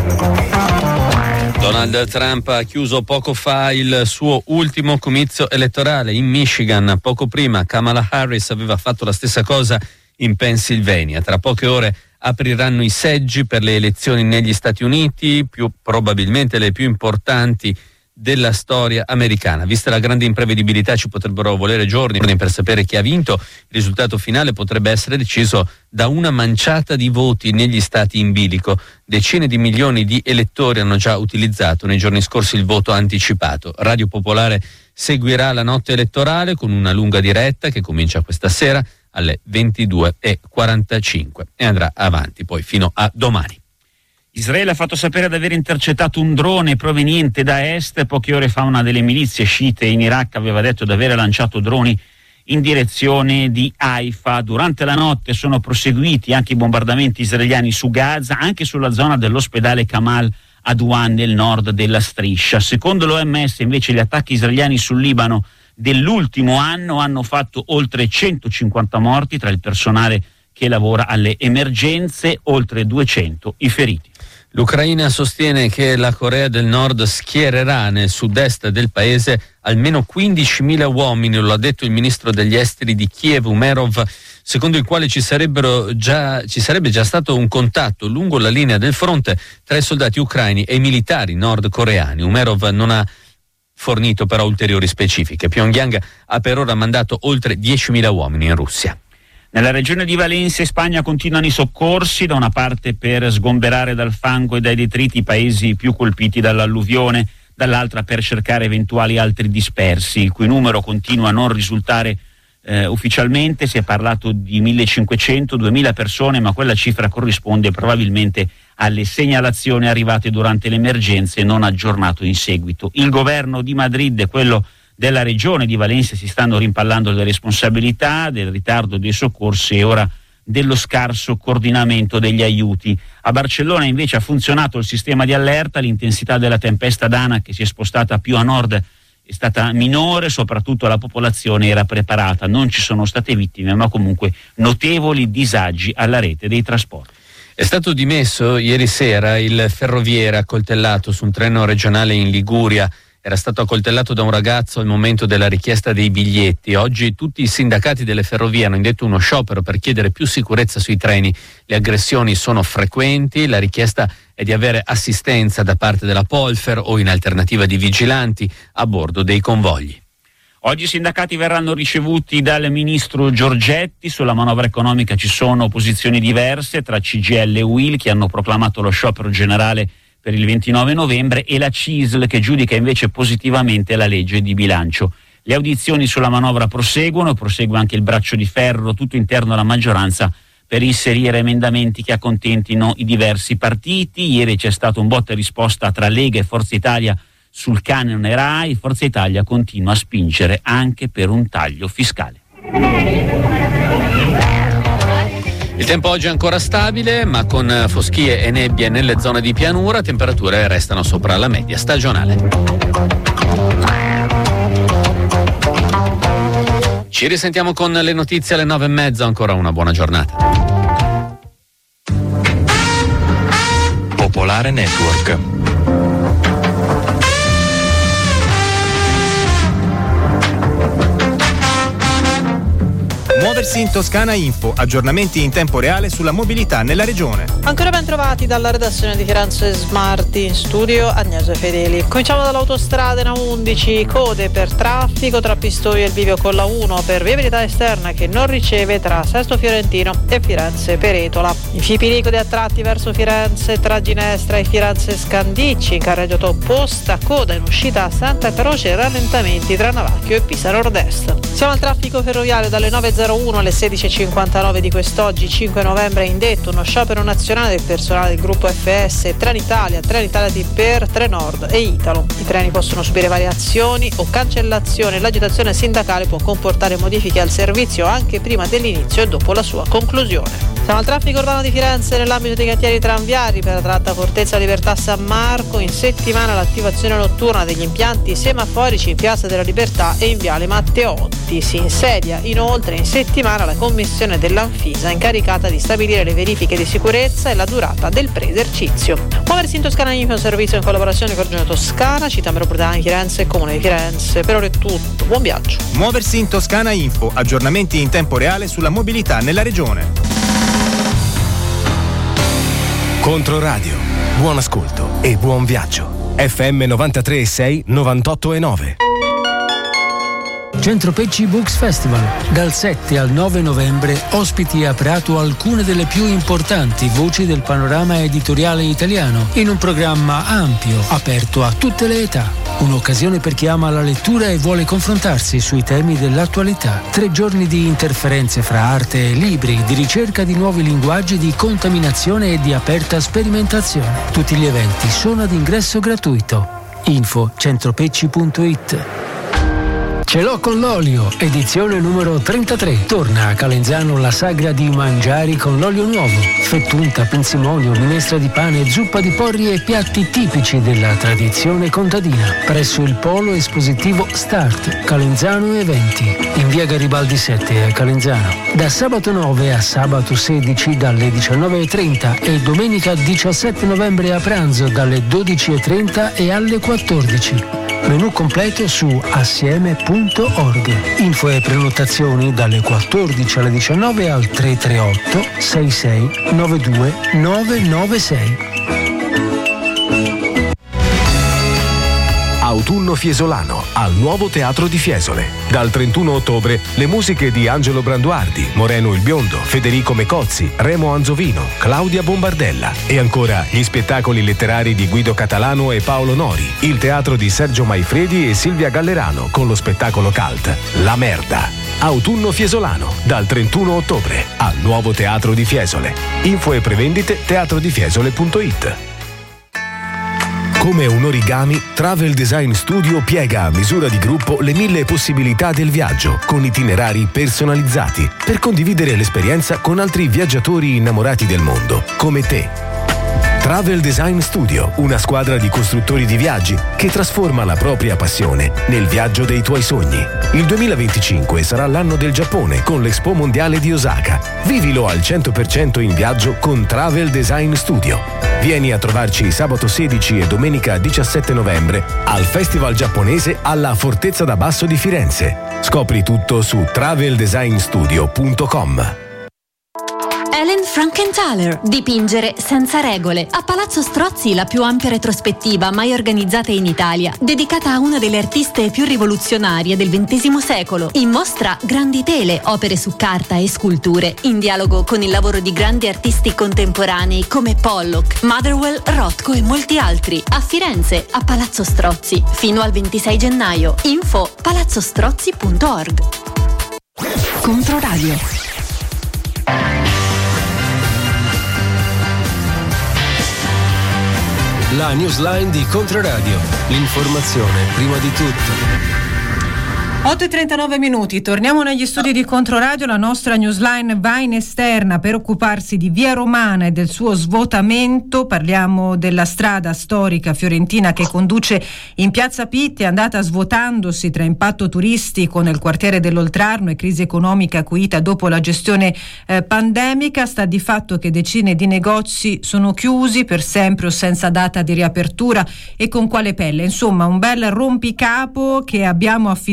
Speaker 11: Donald Trump ha chiuso poco fa il suo ultimo comizio elettorale in Michigan. Poco prima Kamala Harris aveva fatto la stessa cosa in Pennsylvania. Tra poche ore apriranno i seggi per le elezioni negli Stati Uniti, più probabilmente le più importanti della storia americana. Vista la grande imprevedibilità, ci potrebbero volere giorni per sapere chi ha vinto. Il risultato finale potrebbe essere deciso da una manciata di voti negli stati in bilico. Decine di milioni di elettori hanno già utilizzato nei giorni scorsi il voto anticipato. Radio Popolare seguirà la notte elettorale con una lunga diretta che comincia questa sera alle ventidue e quarantacinque e andrà avanti poi fino a domani.
Speaker 12: Israele ha fatto sapere di aver intercettato un drone proveniente da est. Poche ore fa una delle milizie sciite in Iraq aveva detto di aver lanciato droni in direzione di Haifa. Durante la notte sono proseguiti anche i bombardamenti israeliani su Gaza, anche sulla zona dell'ospedale Kamal Adwan nel nord della striscia. Secondo l'O M S invece gli attacchi israeliani sul Libano dell'ultimo anno hanno fatto oltre centocinquanta morti tra il personale che lavora alle emergenze, oltre duecento i feriti.
Speaker 11: L'Ucraina sostiene che la Corea del Nord schiererà nel sud-est del paese almeno quindicimila uomini, lo ha detto il ministro degli esteri di Kiev, Umerov, secondo il quale ci sarebbero già, ci sarebbe già stato un contatto lungo la linea del fronte tra i soldati ucraini e i militari nordcoreani. Umerov non ha fornito però ulteriori specifiche. Pyongyang ha per ora mandato oltre diecimila uomini in Russia.
Speaker 12: Nella regione di Valencia in Spagna continuano i soccorsi, da una parte per sgomberare dal fango e dai detriti i paesi più colpiti dall'alluvione, dall'altra per cercare eventuali altri dispersi, il cui numero continua a non risultare eh, ufficialmente. Si è parlato di millecinquecento duemila persone, ma quella cifra corrisponde probabilmente alle segnalazioni arrivate durante le emergenze e non aggiornato in seguito. Il governo di Madrid e quello della regione di Valencia si stanno rimpallando le responsabilità del ritardo dei soccorsi e ora dello scarso coordinamento degli aiuti. A Barcellona invece ha funzionato il sistema di allerta, l'intensità della tempesta Dana, che si è spostata più a nord, è stata minore, soprattutto la popolazione era preparata, non ci sono state vittime, ma comunque notevoli disagi alla rete dei trasporti.
Speaker 11: È stato dimesso ieri sera il ferroviere accoltellato su un treno regionale in Liguria. Era stato accoltellato da un ragazzo al momento della richiesta dei biglietti. Oggi tutti i sindacati delle ferrovie hanno indetto uno sciopero per chiedere più sicurezza sui treni. Le aggressioni sono frequenti, la richiesta è di avere assistenza da parte della Polfer o in alternativa di vigilanti a bordo dei convogli.
Speaker 12: Oggi i sindacati verranno ricevuti dal ministro Giorgetti. Sulla manovra economica ci sono posizioni diverse tra C G I L e U I L, che hanno proclamato lo sciopero generale per il ventinove novembre, e la C I S L, che giudica invece positivamente la legge di bilancio. Le audizioni sulla manovra proseguono, prosegue anche il braccio di ferro tutto interno alla maggioranza per inserire emendamenti che accontentino i diversi partiti. Ieri c'è stato un botta e risposta tra Lega e Forza Italia sul canone RAI. Forza Italia continua a spingere anche per un taglio fiscale.
Speaker 11: Il tempo oggi è ancora stabile, ma con foschie e nebbie nelle zone di pianura, temperature restano sopra la media stagionale. Ci risentiamo con le notizie alle nove e mezza, ancora una buona giornata.
Speaker 13: Popolare Network.
Speaker 14: Muoversi in Toscana Info, aggiornamenti in tempo reale sulla mobilità nella regione.
Speaker 15: Ancora ben trovati dalla redazione di Firenze Smarti, in studio Agnese Fedeli. Cominciamo dall'autostrada N A undici, code per traffico tra Pistoia e il bivio con la uno per viabilità esterna che non riceve tra Sesto Fiorentino e Firenze Peretola. In Fipilico a tratti verso Firenze tra Ginestra e Firenze Scandicci, in carreggiata opposta, coda in uscita a Santa Croce e rallentamenti tra Navacchio e Pisa Nord-Est. Siamo al traffico ferroviario dalle nove e zero uno alle sedici e cinquantanove di quest'oggi, cinque novembre, è indetto uno sciopero nazionale del personale del gruppo F S, Trenitalia, Trenitalia T per, Trenord e Italo. I treni possono subire variazioni o cancellazione. L'agitazione sindacale può comportare modifiche al servizio anche prima dell'inizio e dopo la sua conclusione. Siamo al traffico urbano di Firenze nell'ambito dei cantieri tranviari per la tratta Fortezza Libertà San Marco. In settimana l'attivazione notturna degli impianti semaforici in Piazza della Libertà e in Viale Matteotti. Si insedia inoltre in settimana la commissione dell'Anfisa incaricata di stabilire le verifiche di sicurezza e la durata del pre-esercizio. Muoversi in Toscana Info è un servizio in collaborazione con Regione Toscana, Città Metropolitana di Firenze e Comune di Firenze. Per ora è tutto, buon viaggio.
Speaker 14: Muoversi in Toscana Info, aggiornamenti in tempo reale sulla mobilità nella regione.
Speaker 16: Controradio, buon ascolto e buon viaggio. F M novantatré e sei, novantotto e nove.
Speaker 1: Centro Pecci Books Festival. Dal sette al nove novembre ospiti a Prato alcune delle più importanti voci del panorama editoriale italiano in un programma ampio, aperto a tutte le età. Un'occasione per chi ama la lettura e vuole confrontarsi sui temi dell'attualità. Tre giorni di interferenze fra arte e libri, di ricerca di nuovi linguaggi, di contaminazione e di aperta sperimentazione. Tutti gli eventi sono ad ingresso gratuito. Info centropecci punto it. Ce l'ho con l'olio, edizione numero trentatré. Torna a Calenzano la sagra di mangiari con l'olio nuovo. Fettunta, pinzimonio, minestra di pane, zuppa di porri e piatti tipici della tradizione contadina. Presso il polo espositivo Start, Calenzano Eventi, in via Garibaldi sette a Calenzano. Da sabato nove a sabato sedici dalle diciannove e trenta e domenica diciassette novembre a pranzo dalle dodici e trenta e alle quattordici. Menù completo su assieme punto org. Info e prenotazioni dalle quattordici alle diciannove al tre tre otto sei sei nove due nove nove sei.
Speaker 16: Autunno Fiesolano al Nuovo Teatro di Fiesole. Dal trentuno ottobre le musiche di Angelo Branduardi, Moreno il Biondo, Federico Mecozzi, Remo Anzovino, Claudia Bombardella e ancora gli spettacoli letterari di Guido Catalano e Paolo Nori, il teatro di Sergio Maifredi e Silvia Gallerano con lo spettacolo cult La Merda. Autunno Fiesolano dal trentuno ottobre al Nuovo Teatro di Fiesole. Info e prevendite teatro di fiesole punto it. Come un origami, Travel Design Studio piega a misura di gruppo le mille possibilità del viaggio, con itinerari personalizzati, per condividere l'esperienza con altri viaggiatori innamorati del mondo, come te. Travel Design Studio, una squadra di costruttori di viaggi che trasforma la propria passione nel viaggio dei tuoi sogni. Il duemilaventicinque sarà l'anno del Giappone con l'Expo Mondiale di Osaka. Vivilo al cento per cento in viaggio con Travel Design Studio. Vieni a trovarci sabato sedici e domenica diciassette novembre al Festival giapponese alla Fortezza da Basso di Firenze. Scopri tutto su travel design studio punto com.
Speaker 17: Ellen Frankenthaler, dipingere senza regole. A Palazzo Strozzi la più ampia retrospettiva mai organizzata in Italia, dedicata a una delle artiste più rivoluzionarie del ventesimo secolo. In mostra grandi tele, opere su carta e sculture, in dialogo con il lavoro di grandi artisti contemporanei come Pollock, Motherwell, Rothko e molti altri. A Firenze, a Palazzo Strozzi, fino al ventisei gennaio. Info palazzostrozzi punto org. Controradio.
Speaker 1: La newsline di Controradio. L'informazione prima di tutto.
Speaker 2: otto e trentanove minuti, torniamo negli studi di Controradio. La nostra newsline va in esterna per occuparsi di Via Romana e del suo svuotamento. Parliamo della strada storica fiorentina che conduce in Piazza Pitti, è andata svuotandosi tra impatto turistico nel quartiere dell'Oltrarno e crisi economica acuita dopo la gestione eh, pandemica. Sta di fatto che decine di negozi sono chiusi per sempre o senza data di riapertura, e con quale pelle. Insomma, un bel rompicapo che abbiamo affidato al nostro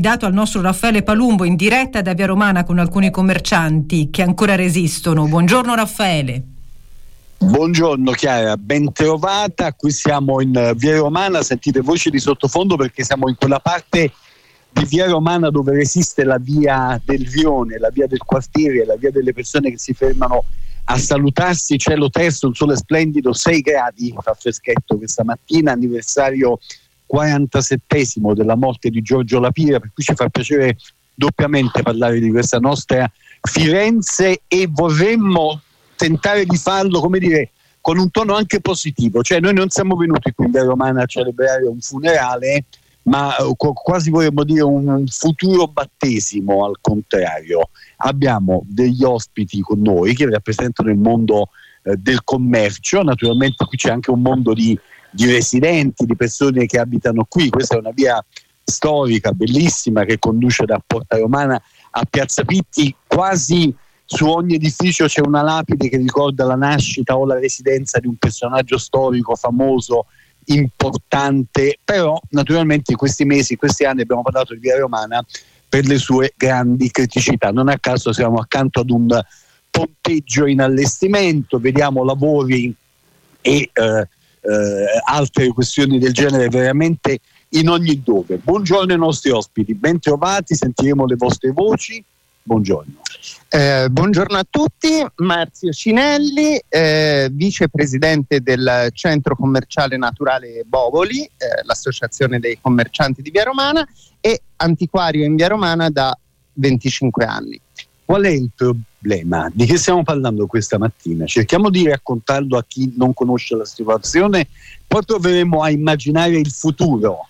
Speaker 2: nostro Raffaele Palumbo in diretta da Via Romana con alcuni commercianti che ancora resistono. Buongiorno Raffaele.
Speaker 18: Buongiorno Chiara, ben trovata. Qui siamo in Via Romana, sentite voci di sottofondo perché siamo in quella parte di Via Romana dove resiste la via del Rione, la via del quartiere, la via delle persone che si fermano a salutarsi. Cielo terzo, un sole splendido, sei gradi, fa freschetto questa mattina, anniversario quarantasettesimo della morte di Giorgio La Pira, per cui ci fa piacere doppiamente parlare di questa nostra Firenze e vorremmo tentare di farlo, come dire, con un tono anche positivo. Cioè noi non siamo venuti qui in Via Romana a celebrare un funerale, ma quasi vorremmo dire un futuro battesimo. Al contrario, abbiamo degli ospiti con noi che rappresentano il mondo eh, del commercio. Naturalmente qui c'è anche un mondo di, di residenti, di persone che abitano qui. Questa è una via storica bellissima che conduce da Porta Romana a Piazza Pitti. Quasi su ogni edificio c'è una lapide che ricorda la nascita o la residenza di un personaggio storico famoso, importante. Però naturalmente in questi mesi, in questi anni abbiamo parlato di Via Romana per le sue grandi criticità. Non a caso siamo accanto ad un ponteggio in allestimento, vediamo lavori e eh, eh, altre questioni del genere veramente in ogni dove. Buongiorno ai nostri ospiti, ben trovati, sentiremo le vostre voci. Buongiorno.
Speaker 19: Eh, buongiorno a tutti, Marzio Cinelli, eh, vicepresidente del Centro Commerciale Naturale Bovoli, eh, l'associazione dei commercianti di Via Romana, e antiquario in Via Romana da venticinque anni.
Speaker 18: Qual è il problema? Di che stiamo parlando questa mattina? Cerchiamo di raccontarlo a chi non conosce la situazione, poi proveremo a immaginare il futuro.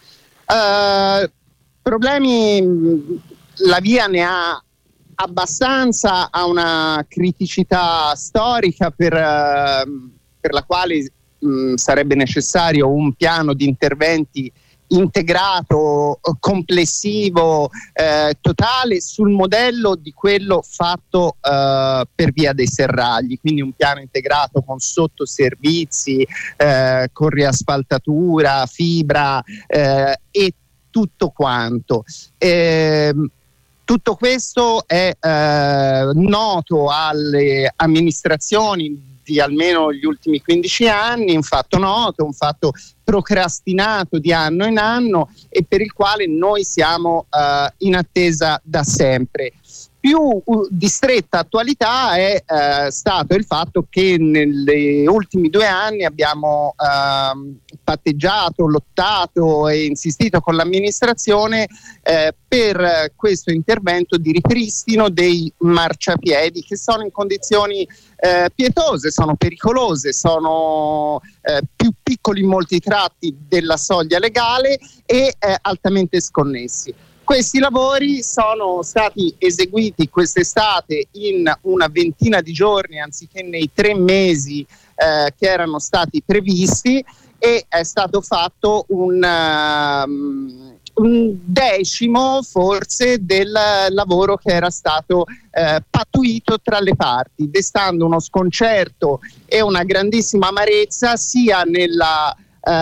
Speaker 19: Uh, problemi, la via ne ha abbastanza, ha una criticità storica per, uh, per la quale mh, sarebbe necessario un piano di interventi integrato, complessivo, eh, totale, sul modello di quello fatto eh, per via dei serragli, quindi un piano integrato con sottoservizi, eh, con riasfaltatura, fibra eh, e tutto quanto. Eh, tutto questo è eh, noto alle amministrazioni di almeno gli ultimi quindici anni, un fatto noto, un fatto procrastinato di anno in anno e per il quale noi siamo uh, in attesa da sempre. Più uh, di stretta attualità è uh, stato il fatto che negli ultimi due anni abbiamo uh, patteggiato, lottato e insistito con l'amministrazione uh, per questo intervento di ripristino dei marciapiedi che sono in condizioni uh, pietose, sono pericolose, sono uh, più piccoli in molti tratti della soglia legale e uh, altamente sconnessi. Questi lavori sono stati eseguiti quest'estate in una ventina di giorni anziché nei tre mesi eh, che erano stati previsti e è stato fatto un, um, un decimo forse del lavoro che era stato eh, pattuito tra le parti, destando uno sconcerto e una grandissima amarezza sia nella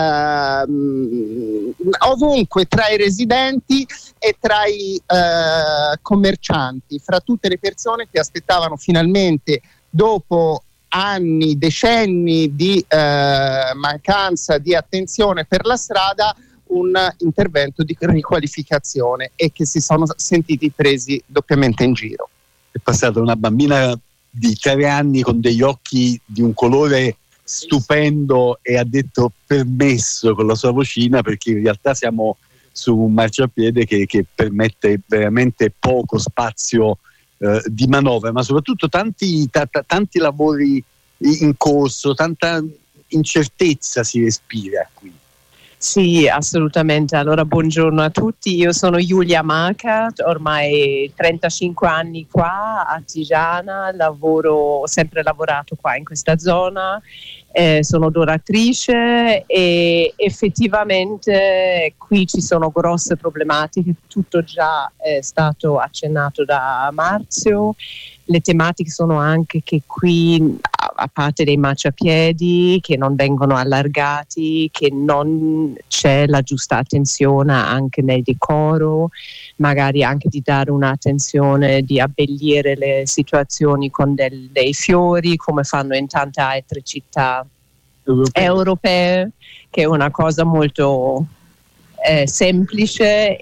Speaker 19: Uh, ovunque tra i residenti e tra i uh, commercianti, fra tutte le persone che aspettavano finalmente, dopo anni, decenni di uh, mancanza di attenzione per la strada, un intervento di riqualificazione e che si sono sentiti presi doppiamente in giro.
Speaker 18: È passata una bambina di tre anni con degli occhi di un colore stupendo e ha detto permesso con la sua vocina, perché in realtà siamo su un marciapiede che, che permette veramente poco spazio eh, di manovra, ma soprattutto tanti, t- t- tanti lavori in corso, tanta incertezza si respira qui.
Speaker 20: Sì, assolutamente. Allora, buongiorno a tutti. Io sono Giulia Maca, ormai trentacinque anni qua a Tigiana, lavoro, ho sempre lavorato qua in questa zona, eh, sono doratrice e effettivamente qui ci sono grosse problematiche, tutto già è stato accennato da Marzio. Le tematiche sono anche che qui a parte dei marciapiedi che non vengono allargati, che non c'è la giusta attenzione anche nel decoro, magari anche di dare un'attenzione, di abbellire le situazioni con del, dei fiori come fanno in tante altre città europee, europee che è una cosa molto eh, semplice,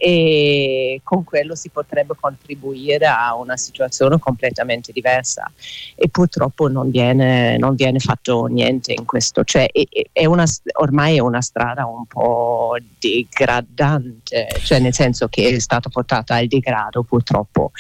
Speaker 20: e con quello si potrebbe contribuire a una situazione completamente diversa, e purtroppo non viene, non viene fatto niente in questo, cioè è, è una, ormai è una strada un po' degradante, cioè nel senso che è stata portata al degrado purtroppo.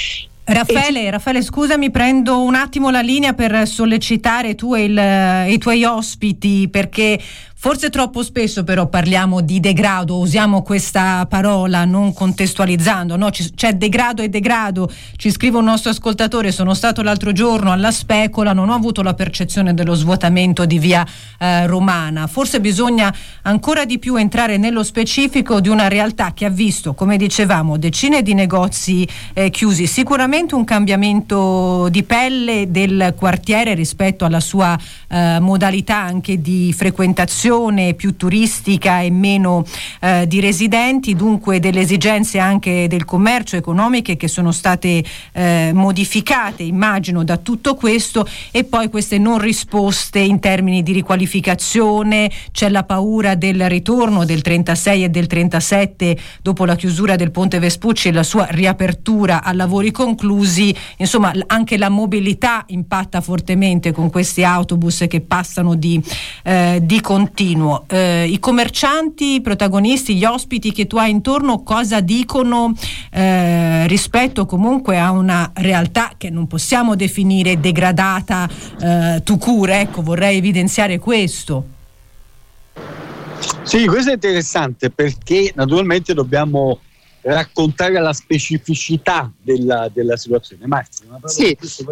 Speaker 2: Raffaele, Raffaele, scusami, prendo un attimo la linea per sollecitare tu e il, i tuoi ospiti, perché forse troppo spesso però parliamo di degrado, usiamo questa parola non contestualizzando, no? C- c'è degrado e degrado. Ci scrive un nostro ascoltatore: sono stato l'altro giorno alla Specola, non ho avuto la percezione dello svuotamento di via eh, Romana. Forse bisogna ancora di più entrare nello specifico di una realtà che ha visto, come dicevamo, decine di negozi eh, chiusi, sicuramente un cambiamento di pelle del quartiere rispetto alla sua eh, modalità anche di frequentazione, più turistica e meno eh, di residenti, dunque delle esigenze anche del commercio, economiche, che sono state eh, modificate, immagino, da tutto questo, e poi queste non risposte in termini di riqualificazione. C'è la paura del ritorno del trentasei e del trentasette dopo la chiusura del Ponte Vespucci e la sua riapertura a lavori conclusi. Insomma, anche la mobilità impatta fortemente con questi autobus che passano di, eh, di continuo. Eh, i commercianti, i protagonisti, gli ospiti che tu hai intorno cosa dicono eh, rispetto comunque a una realtà che non possiamo definire degradata eh, tout court, ecco, vorrei evidenziare questo.
Speaker 18: Sì, questo è interessante, perché naturalmente dobbiamo raccontare la specificità della, della situazione. Marzia, una
Speaker 19: sì,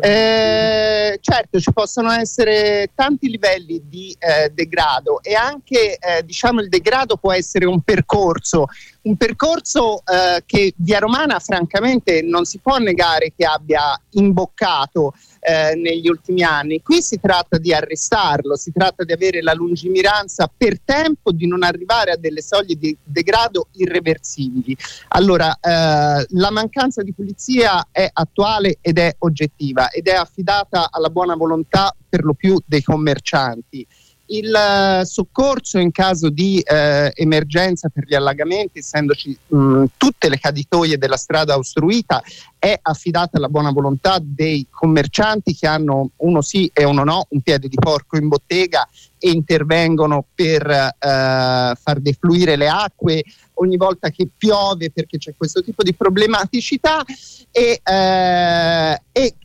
Speaker 19: eh, certo, ci possono essere tanti livelli di eh, degrado, e anche eh, diciamo il degrado può essere un percorso, un percorso eh, che Via Romana francamente non si può negare che abbia imboccato eh, negli ultimi anni. Qui si tratta di arrestarlo, si tratta di avere la lungimiranza per tempo di non arrivare a delle soglie di degrado irreversibili. Allora, eh, la mancanza di pulizia è attuale ed è oggettiva, ed è affidata alla buona volontà per lo più dei commercianti. Il uh, soccorso in caso di uh, emergenza per gli allagamenti, essendoci mh, tutte le caditoie della strada ostruita, è affidata alla buona volontà dei commercianti che hanno, uno sì e uno no, un piede di porco in bottega, e intervengono per uh, far defluire le acque ogni volta che piove, perché c'è questo tipo di problematicità. E, uh, e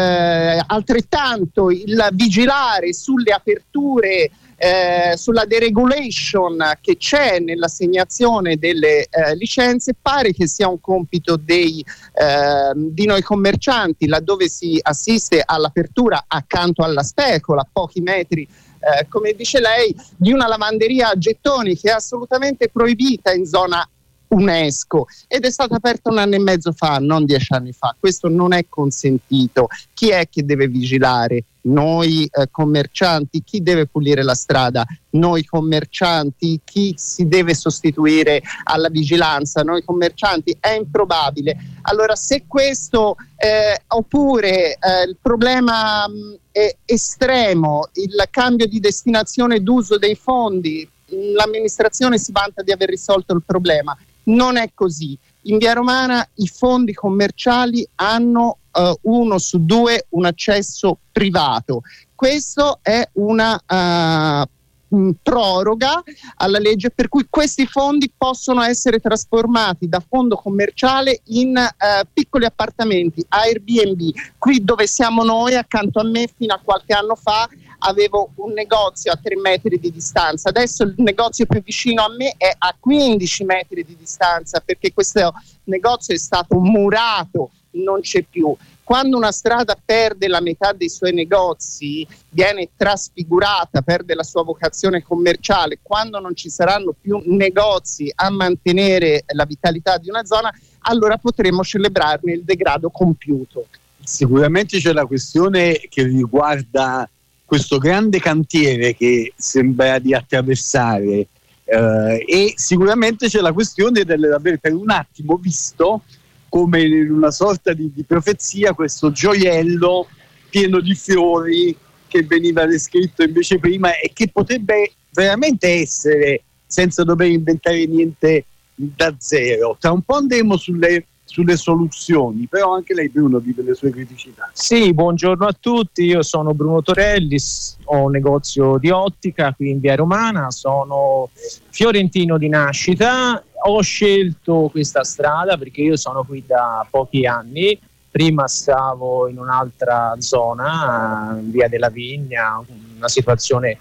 Speaker 19: uh, altrettanto il vigilare sulle aperture, eh, sulla deregulation che c'è nell'assegnazione delle eh, licenze, pare che sia un compito dei, eh, di noi commercianti, laddove si assiste all'apertura accanto alla Specola, a pochi metri, eh, come dice lei, di una lavanderia a gettoni che è assolutamente proibita in zona UNESCO, ed è stata aperta un anno e mezzo fa, non dieci anni fa. Questo non è consentito. Chi è che deve vigilare? Noi eh, commercianti. Chi deve pulire la strada? Noi commercianti. Chi si deve sostituire alla vigilanza? Noi commercianti. È improbabile. Allora, se questo eh, oppure eh, il problema mh, è estremo, il cambio di destinazione d'uso dei fondi, l'amministrazione si vanta di aver risolto il problema. Non è così. In Via Romana i fondi commerciali hanno uh, uno su due un accesso privato. Questo è una uh, mh, proroga alla legge, per cui questi fondi possono essere trasformati da fondo commerciale in uh, piccoli appartamenti, Airbnb. Qui dove siamo noi, accanto a me, fino a qualche anno fa avevo un negozio a tre metri di distanza, adesso il negozio più vicino a me è a quindici metri di distanza, perché questo negozio è stato murato, non c'è più. Quando una strada perde la metà dei suoi negozi, viene trasfigurata, perde la sua vocazione commerciale, quando non ci saranno più negozi a mantenere la vitalità di una zona, allora potremo celebrarne il degrado compiuto.
Speaker 18: Sicuramente c'è la questione che riguarda questo grande cantiere che sembra di attraversare, eh, e sicuramente c'è la questione dell'aver per un attimo visto come in una sorta di, di profezia questo gioiello pieno di fiori che veniva descritto invece prima e che potrebbe veramente essere, senza dover inventare niente da zero. Tra un po' andremo sulle, sulle soluzioni, però anche lei, Bruno, vive le sue criticità.
Speaker 21: Sì, buongiorno a tutti, io sono Bruno Torellis, ho un negozio di ottica qui in Via Romana, sono fiorentino di nascita, ho scelto questa strada perché io sono qui da pochi anni. Prima stavo in un'altra zona, Via della Vigna, una situazione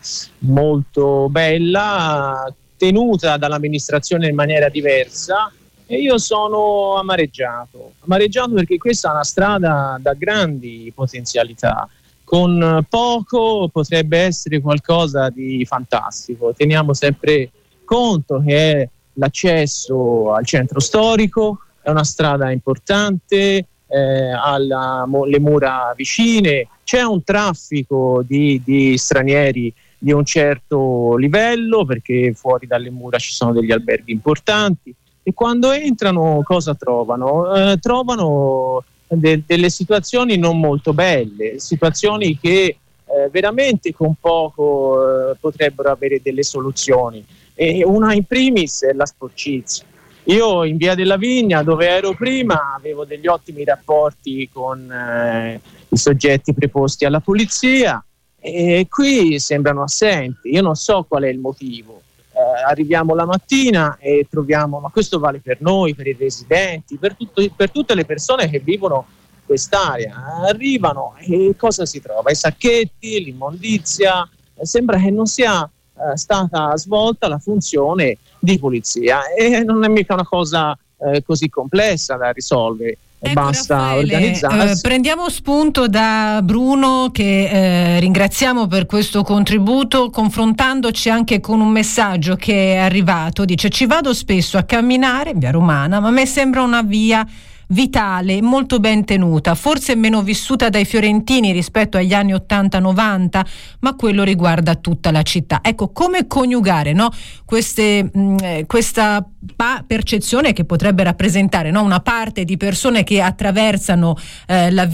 Speaker 21: molto bella, tenuta dall'amministrazione in maniera diversa, e io sono amareggiato. Amareggiato perché questa è una strada da grandi potenzialità. Con poco potrebbe essere qualcosa di fantastico. Teniamo sempre conto che è l'accesso al centro storico, è una strada importante, Eh, alle mura vicine, c'è un traffico di, di stranieri di un certo livello perché fuori dalle mura ci sono degli alberghi importanti, e quando entrano cosa trovano? Eh, trovano de- delle situazioni non molto belle, situazioni che eh, veramente con poco eh, potrebbero avere delle soluzioni, e una in primis è la sporcizia. Io in Via della Vigna, dove ero prima, avevo degli ottimi rapporti con eh, i soggetti preposti alla polizia, e qui sembrano assenti. Io non so qual è il motivo. Eh, arriviamo la mattina e troviamo, ma questo vale per noi, per i residenti, per, tutto, per tutte le persone che vivono quest'area. Arrivano e cosa si trova? I sacchetti, l'immondizia. Eh, sembra che non sia eh, stata svolta la funzione di polizia, e non è mica una cosa eh, così complessa da risolvere. Ecco, basta Raffaele, organizzarsi.
Speaker 2: Eh, prendiamo spunto da Bruno, che eh, ringraziamo per questo contributo, confrontandoci anche con un messaggio che è arrivato. Dice: ci vado spesso a camminare in Via Romana, ma a me sembra una via vitale, molto ben tenuta, forse meno vissuta dai fiorentini rispetto agli anni ottanta novanta, ma quello riguarda tutta la città. Ecco, come coniugare, no, queste, mh, questa pa- percezione che potrebbe rappresentare, no, una parte di persone che attraversano eh, la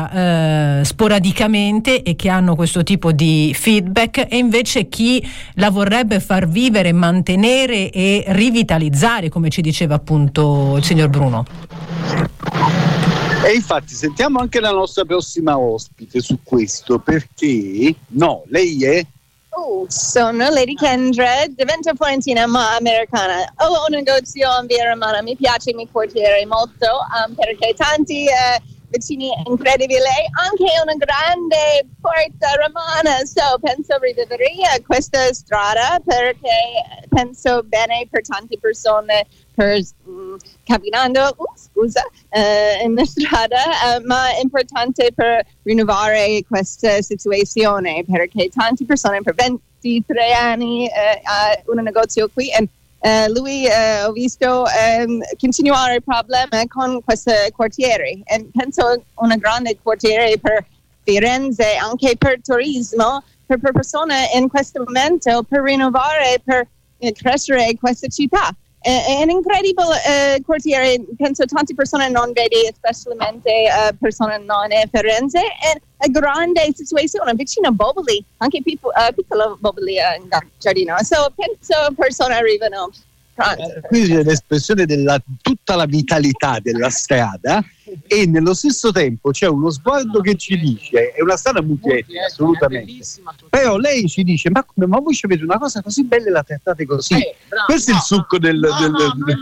Speaker 2: via eh, sporadicamente e che hanno questo tipo di feedback, e invece chi la vorrebbe far vivere, mantenere e rivitalizzare, come ci diceva appunto il signor Bruno.
Speaker 18: E infatti sentiamo anche la nostra prossima ospite su questo, perché no, lei è
Speaker 22: Oh, sono Lady Kendra, divento fiorentina ma americana. Ho un negozio in Via Romana, mi piace il mio quartiere molto um, perché tanti uh, vicini incredibili, anche una grande porta romana, so penso riviverei questa strada perché penso bene per tante persone per um, camminando, uh, scusa, uh, in la strada, uh, ma è importante per rinnovare questa situazione perché tante persone per ventitré anni uh, ha un negozio qui e uh, lui uh, ho visto um, continuare il problema con questo quartiere e penso un grande quartiere per Firenze, anche per turismo, per, per persone in questo momento, per rinnovare, per uh, crescere questa città. È un incredibile uh, quartiere, penso tante persone non vede, specialmente uh, persone non in Firenze, è una grande situazione vicino a Boboli, anche pic- uh, piccolo Boboli uh, in giardino, so penso persone arrivano pronte.
Speaker 18: Eh, quindi è l'espressione della tutta la vitalità della strada, e nello stesso tempo c'è uno sguardo che ci dice, è una strada multietnica assolutamente, però lei ci dice ma come, ma voi ci avete una cosa così bella e la trattate così, eh, bravo, questo no, è il succo del, no, del, no, del, no,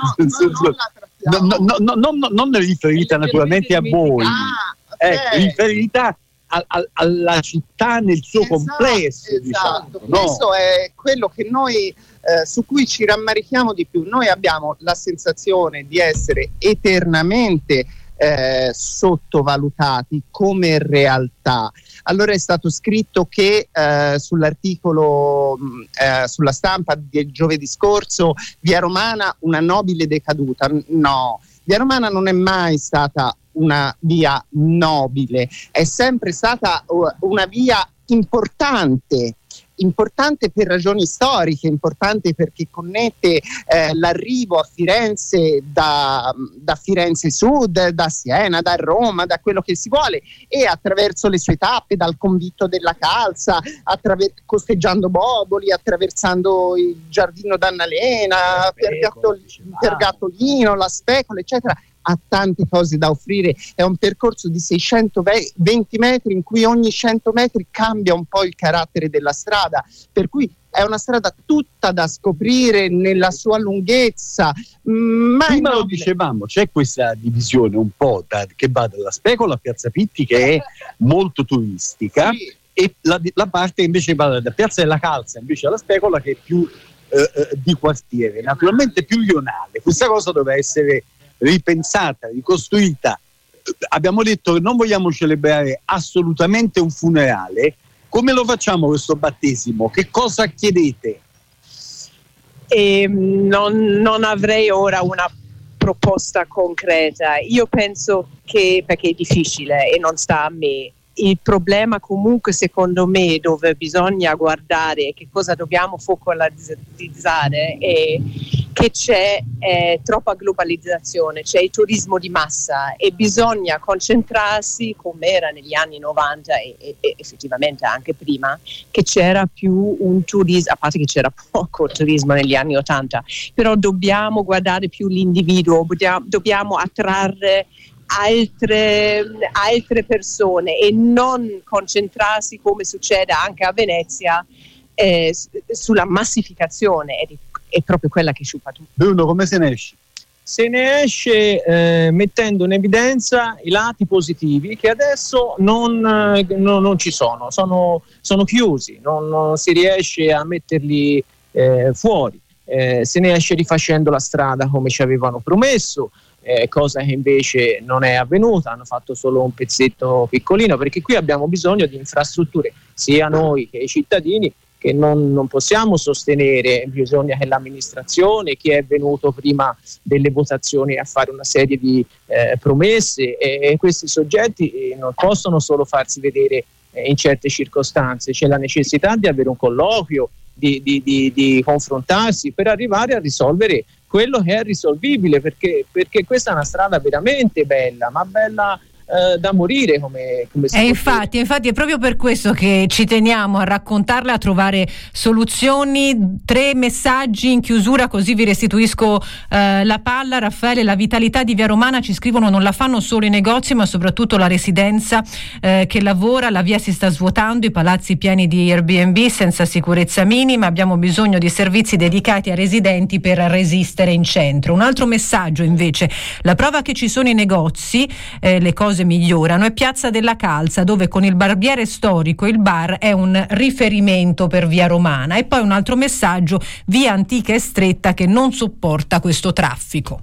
Speaker 18: del no, no, no, no, no, non riferita naturalmente a voi, ah, okay. Ecco, riferita a, a, alla città nel suo esatto, complesso, esatto. Diciamo, no?
Speaker 19: Questo è quello che noi eh, su cui ci rammarichiamo di più. Noi abbiamo la sensazione di essere eternamente Eh, sottovalutati come realtà. Allora è stato scritto che eh, sull'articolo eh, sulla stampa del giovedì scorso Via Romana una nobile decaduta. No, Via Romana non è mai stata una via nobile, è sempre stata una via importante. Importante per ragioni storiche, importante perché connette eh, l'arrivo a Firenze da, da Firenze Sud, da Siena, da Roma, da quello che si vuole, e attraverso le sue tappe, dal convitto della Calza, attraver- costeggiando Boboli, attraversando il giardino d'Annalena, per, Gattol- per Gattolino, la Specola, eccetera. Ha tante cose da offrire. È un percorso di seicentoventi metri in cui ogni cento metri cambia un po' il carattere della strada, per cui è una strada tutta da scoprire nella sua lunghezza. Ma
Speaker 18: prima lo dicevamo, c'è questa divisione un po' da, che va dalla Specola a Piazza Pitti, che è molto turistica, sì, e la, la parte invece va da Piazza della Calza invece alla Specola, che è più eh, eh, di quartiere, naturalmente più rionale. Questa cosa doveva essere ripensata, ricostruita. Abbiamo detto che non vogliamo celebrare assolutamente un funerale. Come lo facciamo questo battesimo? Che cosa chiedete?
Speaker 20: E non, non avrei ora una proposta concreta. Io penso che, perché è difficile e non sta a me, il problema comunque secondo me dove bisogna guardare che cosa dobbiamo focalizzare è che c'è eh, troppa globalizzazione, c'è il turismo di massa e bisogna concentrarsi, come era negli anni novanta e, e, e effettivamente anche prima, che c'era più un turismo, a parte che c'era poco turismo negli anni ottanta, però dobbiamo guardare più l'individuo, dobbiamo, dobbiamo attrarre Altre, altre persone e non concentrarsi, come succede anche a Venezia, eh, sulla massificazione. È, è proprio quella che sciupa tutto.
Speaker 18: Bruno, come se ne esce?
Speaker 21: Se ne esce eh, mettendo in evidenza i lati positivi che adesso non, eh, no, non ci sono, sono, sono chiusi, non, non si riesce a metterli eh, fuori. Eh, se ne esce rifacendo la strada come ci avevano promesso, Eh, cosa che invece non è avvenuta, hanno fatto solo un pezzetto piccolino, perché qui abbiamo bisogno di infrastrutture, sia noi che i cittadini, che non, non possiamo sostenere. Bisogna che l'amministrazione, chi è venuto prima delle votazioni a fare una serie di eh, promesse, e, e questi soggetti eh, non possono solo farsi vedere eh, in certe circostanze, c'è la necessità di avere un colloquio, di, di, di, di confrontarsi per arrivare a risolvere quello che è risolvibile, perché, perché questa è una strada veramente bella, ma bella eh, da morire, come, come si
Speaker 2: e
Speaker 21: può
Speaker 2: infatti,
Speaker 21: dire.
Speaker 2: infatti è proprio per questo che ci teniamo a raccontarle, a trovare soluzioni. Tre messaggi in chiusura, così vi restituisco eh, la palla. Raffaele: la vitalità di Via Romana, ci scrivono, non la fanno solo i negozi ma soprattutto la residenza eh, che lavora, la via si sta svuotando, i palazzi pieni di Airbnb senza sicurezza minima, abbiamo bisogno di servizi dedicati a residenti per resistere in centro. Un altro messaggio invece: la prova che ci sono i negozi, eh, le cose migliorano, è Piazza della Calza, dove con il barbiere storico il bar è un riferimento per Via Romana. E poi un altro messaggio: via antica e stretta che non sopporta questo traffico.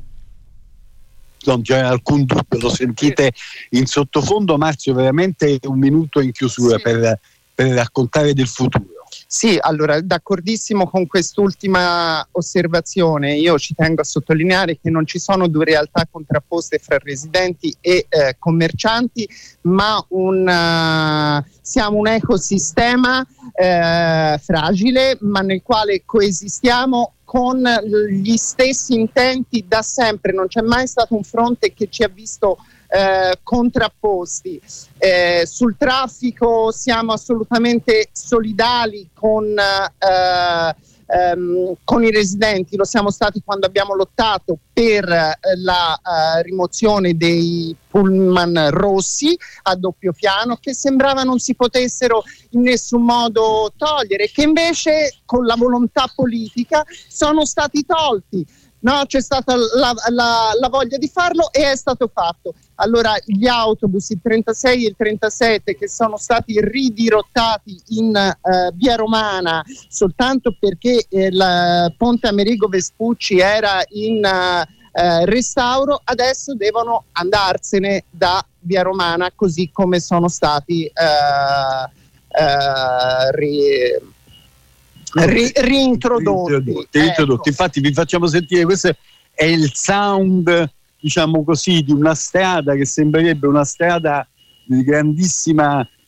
Speaker 18: Non c'è alcun dubbio, lo sentite in sottofondo. Marzio, veramente un minuto in chiusura, sì, per, per raccontare del futuro.
Speaker 19: Sì, allora, d'accordissimo con quest'ultima osservazione. Io ci tengo a sottolineare che non ci sono due realtà contrapposte fra residenti e eh, commercianti, ma un, uh, siamo un ecosistema eh, fragile, ma nel quale coesistiamo con gli stessi intenti da sempre. Non c'è mai stato un fronte che ci ha visto Eh, contrapposti. Eh, sul traffico siamo assolutamente solidali con, eh, ehm, con i residenti, lo siamo stati quando abbiamo lottato per eh, la eh, rimozione dei pullman rossi a doppio piano, che sembrava non si potessero in nessun modo togliere, che invece con la volontà politica sono stati tolti. No, c'è stata la, la, la voglia di farlo e è stato fatto. Allora gli autobus, il trentasei e il trentasette, che sono stati ridirottati in eh, Via Romana soltanto perché eh, il ponte Amerigo Vespucci era in eh, restauro, adesso devono andarsene da Via Romana, così come sono stati eh, eh, ri- Ri- reintrodotti,
Speaker 18: reintrodotti, reintrodotti. Ecco. Infatti vi facciamo sentire, questo è il sound, diciamo così, di una strada che sembrerebbe una strada di grandissima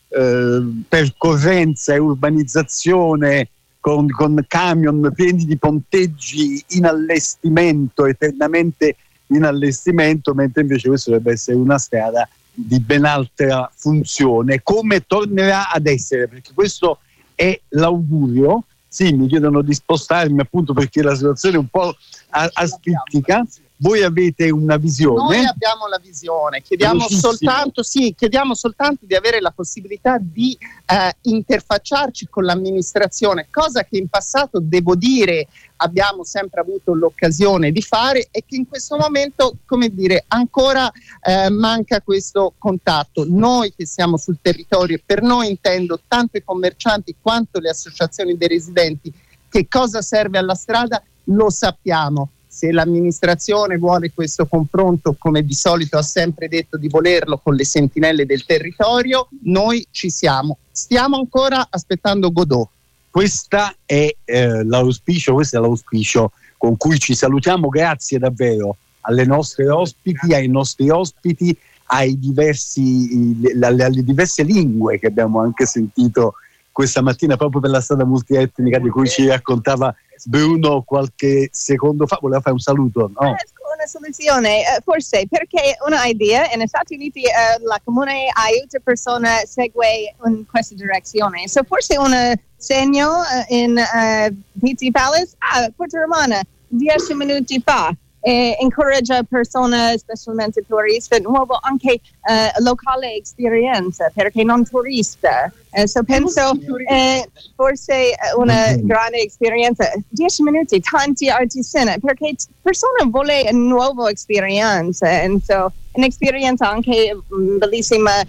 Speaker 18: eh, percorrenza e urbanizzazione con, con camion pieni di ponteggi in allestimento, eternamente in allestimento, mentre invece questo dovrebbe essere una strada di ben altra funzione, come tornerà ad essere, perché questo è l'augurio. Sì, mi chiedono di spostarmi appunto perché la situazione è un po' aspittica. Voi avete una visione?
Speaker 19: Noi abbiamo la visione, chiediamo soltanto, sì, chiediamo soltanto di avere la possibilità di eh, interfacciarci con l'amministrazione, cosa che in passato, devo dire, abbiamo sempre avuto l'occasione di fare e che in questo momento, come dire, ancora eh, manca questo contatto. Noi che siamo sul territorio, e per noi intendo tanto i commercianti quanto le associazioni dei residenti, che cosa serve alla strada lo sappiamo. Se l'amministrazione vuole questo confronto, come di solito ha sempre detto di volerlo con le sentinelle del territorio, noi ci siamo. Stiamo ancora aspettando Godot.
Speaker 18: Questa è eh, l'auspicio, questo è l'auspicio con cui ci salutiamo. Grazie davvero alle nostre ospiti, ai nostri ospiti, ai diversi, alle, alle diverse lingue che abbiamo anche sentito questa mattina proprio per la strada multietnica di cui ci raccontava Bruno qualche secondo fa. Voleva fare un saluto, no?
Speaker 22: Una soluzione, eh, forse, perché una idea, negli Stati Uniti eh, la comune aiuta persone, segue in questa direzione, so forse un segno eh, in uh, Pitti Palace, ah, Porta Romana, dieci minuti fa, e incoraggia persone, specialmente turisti, nuovo anche uh, locale esperienza, perché non turista. Uh, so penso eh, forse una grande esperienza, dieci minuti, tanti artigiani, perché persone vuole una nuova esperienza, e so un'esperienza anche um, bellissima,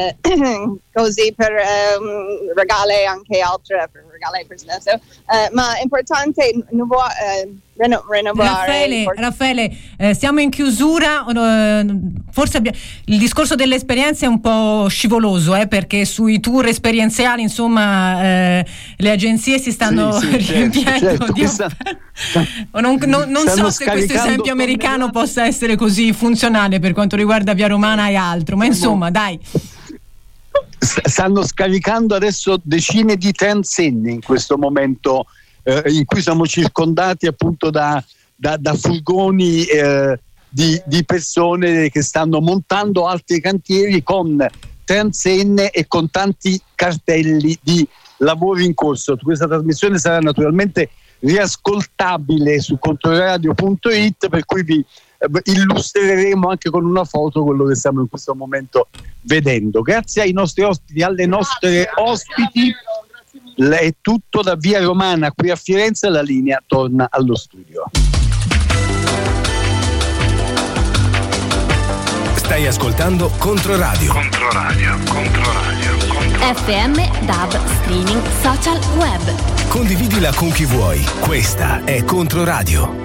Speaker 22: uh, così per um, regalare anche altre, per regalare per se stesso, uh, ma è importante nuovo, uh, reno- rinnovare.
Speaker 2: Raffaele, for- Raffaele eh, siamo in chiusura, uh, forse abbia- il discorso delle esperienze è un po' scivoloso, eh, perché sui tour esperienziali, insomma, eh, le agenzie si stanno sì, sì, riempiendo certo, di questa... non, non, non so se questo esempio americano tonnellate. Possa essere così funzionale per quanto riguarda Via Romana e altro, ma insomma dai,
Speaker 18: stanno scaricando adesso decine di transenne in questo momento eh, in cui siamo circondati appunto da, da, da furgoni eh, di, di persone che stanno montando altri cantieri con transenne e con tanti cartelli di lavori in corso. Questa trasmissione sarà naturalmente riascoltabile su controradio punto it, per cui vi eh, illustreremo anche con una foto quello che stiamo in questo momento vedendo. Grazie ai nostri ospiti, alle nostre ospiti. È tutto da Via Romana qui a Firenze, la linea torna allo studio.
Speaker 16: Stai ascoltando Controradio.
Speaker 3: Controradio, Controradio, Controradio.
Speaker 17: F M, D A B, streaming, social, web.
Speaker 16: Condividila con chi vuoi. Questa è Controradio.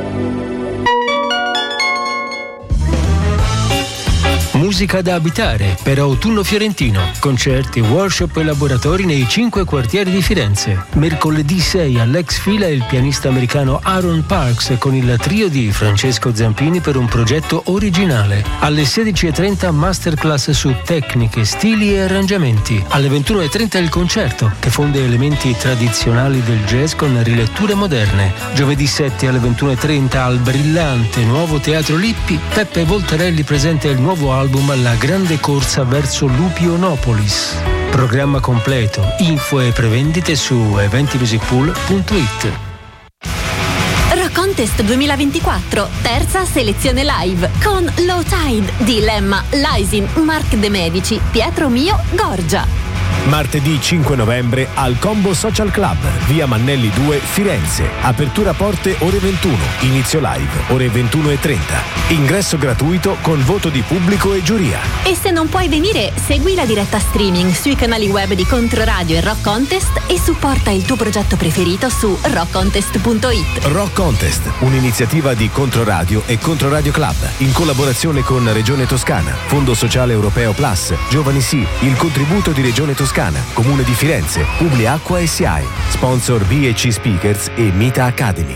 Speaker 16: Musica da abitare per autunno fiorentino. Concerti, workshop e laboratori nei cinque quartieri di Firenze. Mercoledì sei all'Ex Fila il pianista americano Aaron Parks con il trio di Francesco Zampini per un progetto originale. Alle sedici e trenta masterclass su tecniche, stili e arrangiamenti. Alle ventuno e trenta il concerto che fonde elementi tradizionali del jazz con riletture moderne. Giovedì sette alle ventuno e trenta al brillante nuovo Teatro Lippi Peppe Voltarelli presenta il nuovo album La grande corsa verso Lupionopolis. Programma completo, info e prevendite su eventi music pool punto it.
Speaker 17: Rock Contest duemilaventiquattro, terza selezione live con Low Tide di Lemma, Lysin, Mark De Medici, Pietro Mio, Gorgia.
Speaker 16: Martedì cinque novembre al Combo Social Club, via Mannelli due, Firenze. Apertura porte ore ventuno, inizio live ore ventuno e trenta. Ingresso gratuito con voto di pubblico e giuria.
Speaker 17: E se non puoi venire, segui la diretta streaming sui canali web di Controradio e Rock Contest e supporta il tuo progetto preferito su rock contest punto it.
Speaker 16: Rock Contest, un'iniziativa di Controradio e Controradio Club, in collaborazione con Regione Toscana, Fondo Sociale Europeo Plus, Giovani Sì, il contributo di Regione Toscana, Comune di Firenze, Publiacqua S I A E, sponsor B e C Speakers e Mita Academy.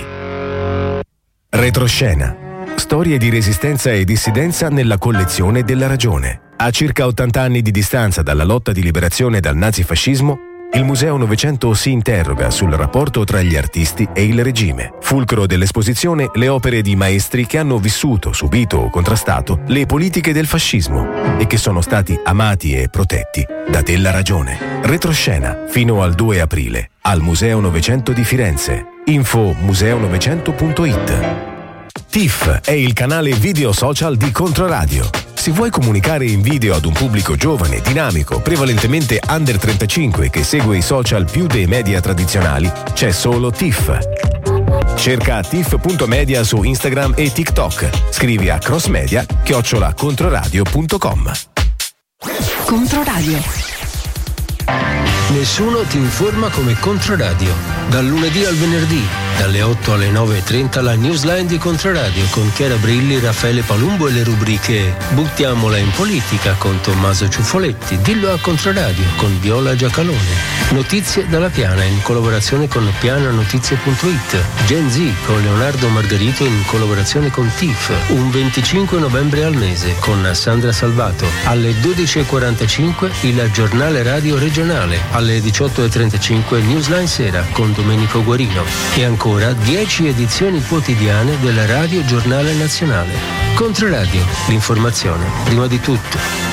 Speaker 16: Retroscena. Storie di resistenza e dissidenza nella collezione della Ragione. A circa ottanta anni di distanza dalla lotta di liberazione dal nazifascismo, il Museo Novecento si interroga sul rapporto tra gli artisti e il regime. Fulcro dell'esposizione le opere di maestri che hanno vissuto, subito o contrastato le politiche del fascismo e che sono stati amati e protetti da Della Ragione. Retroscena fino al due aprile al Museo Novecento di Firenze. Info museo novecento punto it. T I F è il canale video social di Controradio. Se vuoi comunicare in video ad un pubblico giovane, dinamico, prevalentemente under trentacinque che segue i social più dei media tradizionali, c'è solo T I F. Cerca tif punto media su Instagram e TikTok. Scrivi a crossmedia chiocciola controradio punto com.
Speaker 17: Controradio.
Speaker 1: Nessuno ti informa come Controradio. Dal lunedì al venerdì, dalle otto alle nove e trenta, la newsline di Controradio con Chiara Brilli, Raffaele Palumbo e le rubriche Buttiamola in politica con Tommaso Ciuffoletti, Dillo a Controradio con Viola Giacalone, Notizie dalla Piana in collaborazione con piananotizie punto it, Gen Z con Leonardo Margarito in collaborazione con T I F, un venticinque novembre al mese con Sandra Salvato, alle dodici e quarantacinque il giornale radio regionale, alle diciotto e trentacinque newsline sera con Domenico Guarino e ancora dieci edizioni quotidiane della Radio Giornale Nazionale. Controradio, l'informazione prima di tutto.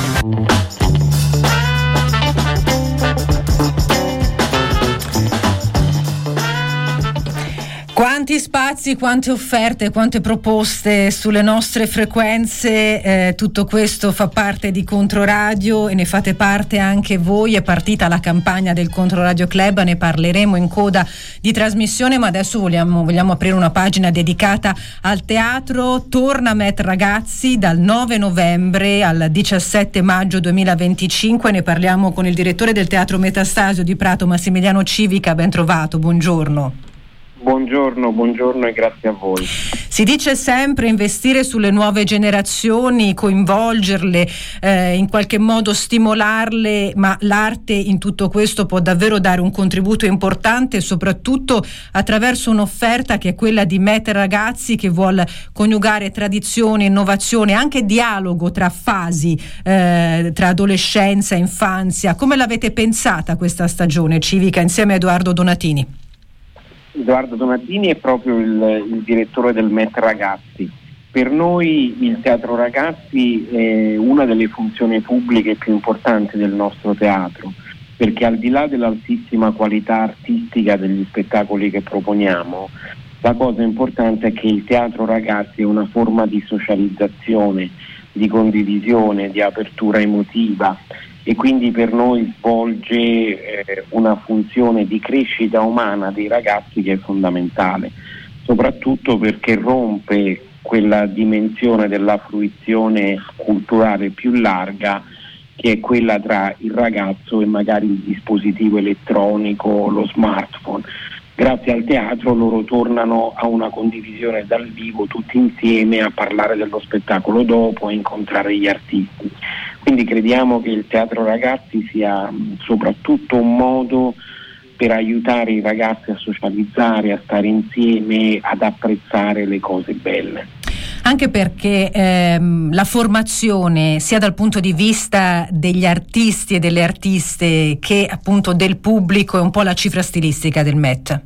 Speaker 2: Quanti spazi, quante offerte, quante proposte sulle nostre frequenze, eh, tutto questo fa parte di Controradio e ne fate parte anche voi. È partita la campagna del Controradio Club, ne parleremo in coda di trasmissione, ma adesso vogliamo, vogliamo aprire una pagina dedicata al teatro. Torna Met Ragazzi dal nove novembre al diciassette maggio duemilaventicinque, ne parliamo con il direttore del Teatro Metastasio di Prato, Massimiliano Civica. Ben trovato, buongiorno.
Speaker 4: Buongiorno, buongiorno e grazie a voi.
Speaker 2: Si dice sempre investire sulle nuove generazioni, coinvolgerle, eh, in qualche modo stimolarle, ma l'arte in tutto questo può davvero dare un contributo importante, soprattutto attraverso un'offerta che è quella di Met Ragazzi, che vuol coniugare tradizione, innovazione, anche dialogo tra fasi, eh, tra adolescenza e infanzia. Come l'avete pensata questa stagione, Civica, insieme a Edoardo Donatini?
Speaker 4: Edoardo Donatini è proprio il, il direttore del Met Ragazzi. Per noi il Teatro Ragazzi è una delle funzioni pubbliche più importanti del nostro teatro, perché al di là dell'altissima qualità artistica degli spettacoli che proponiamo, la cosa importante è che il Teatro Ragazzi è una forma di socializzazione, di condivisione, di apertura emotiva, e quindi per noi svolge eh, una funzione di crescita umana dei ragazzi che è fondamentale, soprattutto perché rompe quella dimensione della fruizione culturale più larga che è quella tra il ragazzo e magari il dispositivo elettronico, lo smartphone. Grazie al teatro loro tornano a una condivisione dal vivo tutti insieme, a parlare dello spettacolo dopo, a incontrare gli artisti. Quindi crediamo che il Teatro Ragazzi sia soprattutto un modo per aiutare i ragazzi a socializzare, a stare insieme, ad apprezzare le cose belle.
Speaker 2: Anche perché ehm, la formazione, sia dal punto di vista degli artisti e delle artiste che appunto del pubblico, è un po' la cifra stilistica del Met.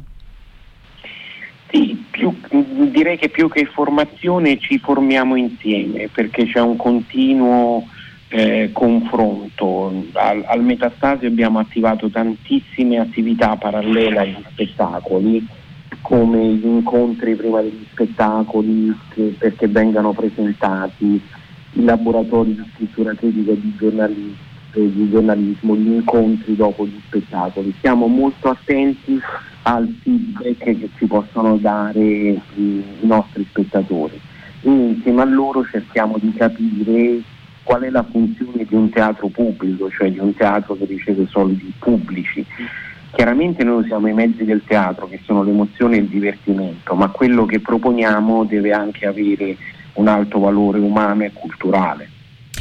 Speaker 4: Sì, più, direi che più che formazione ci formiamo insieme, perché c'è un continuo eh, confronto. Al, al Metastasio abbiamo attivato tantissime attività parallele agli spettacoli, come gli incontri prima degli spettacoli che, perché vengano presentati, i laboratori di scrittura critica di giornalismo, di giornalismo, gli incontri dopo gli spettacoli. Siamo molto attenti al feedback che ci possono dare i, i nostri spettatori e insieme a loro cerchiamo di capire qual è la funzione di un teatro pubblico, cioè di un teatro che riceve soldi pubblici. Chiaramente noi usiamo i mezzi del teatro, che sono l'emozione e il divertimento, ma quello che proponiamo deve anche avere un alto valore umano e culturale.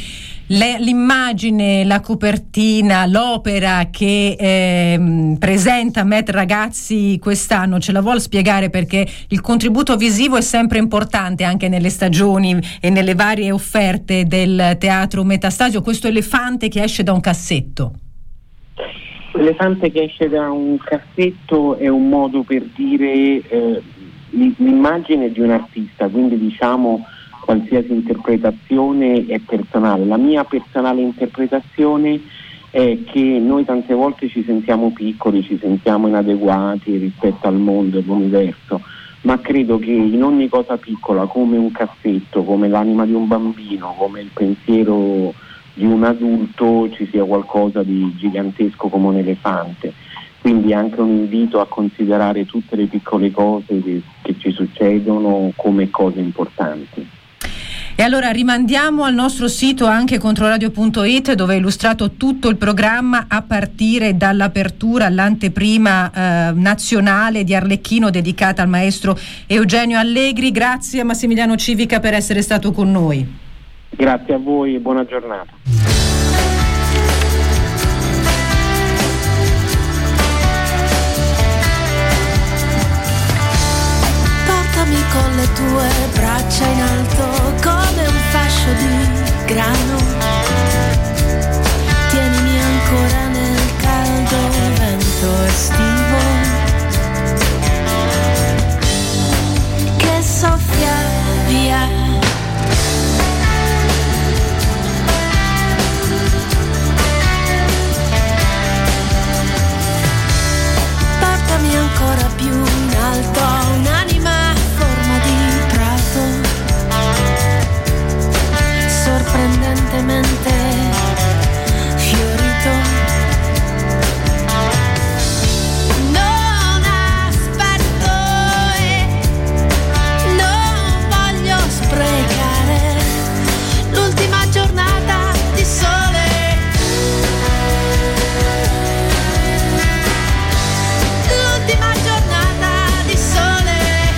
Speaker 2: Le, l'immagine, la copertina, l'opera che eh, presenta Met Ragazzi quest'anno, ce la vuol spiegare, perché il contributo visivo è sempre importante anche nelle stagioni e nelle varie offerte del teatro Metastasio, questo elefante che esce da un cassetto.
Speaker 4: L'elefante che esce da un cassetto è un modo per dire eh, l'immagine di un artista, quindi diciamo qualsiasi interpretazione è personale. La mia personale interpretazione è che noi tante volte ci sentiamo piccoli, ci sentiamo inadeguati rispetto al mondo e all'universo, ma credo che in ogni cosa piccola, come un cassetto, come l'anima di un bambino, come il pensiero di un adulto, ci sia qualcosa di gigantesco come un elefante. Quindi anche un invito a considerare tutte le piccole cose che, che ci succedono come cose importanti.
Speaker 2: E allora rimandiamo al nostro sito anche controradio punto it, dove è illustrato tutto il programma a partire dall'apertura all'anteprima eh, nazionale di Arlecchino dedicata al maestro Eugenio Allegri. Grazie a Massimiliano Civica per essere stato con noi.
Speaker 4: Grazie a voi e buona giornata.
Speaker 5: Portami con le tue braccia in alto come un fascio di grano, tienimi ancora nel caldo vento estivo che soffia via. Portami ancora più in alto, un'anima a forma di prato, sorprendentemente fiorito. Non aspetto e non voglio sprecare l'ultima giornata di sole, l'ultima giornata di sole.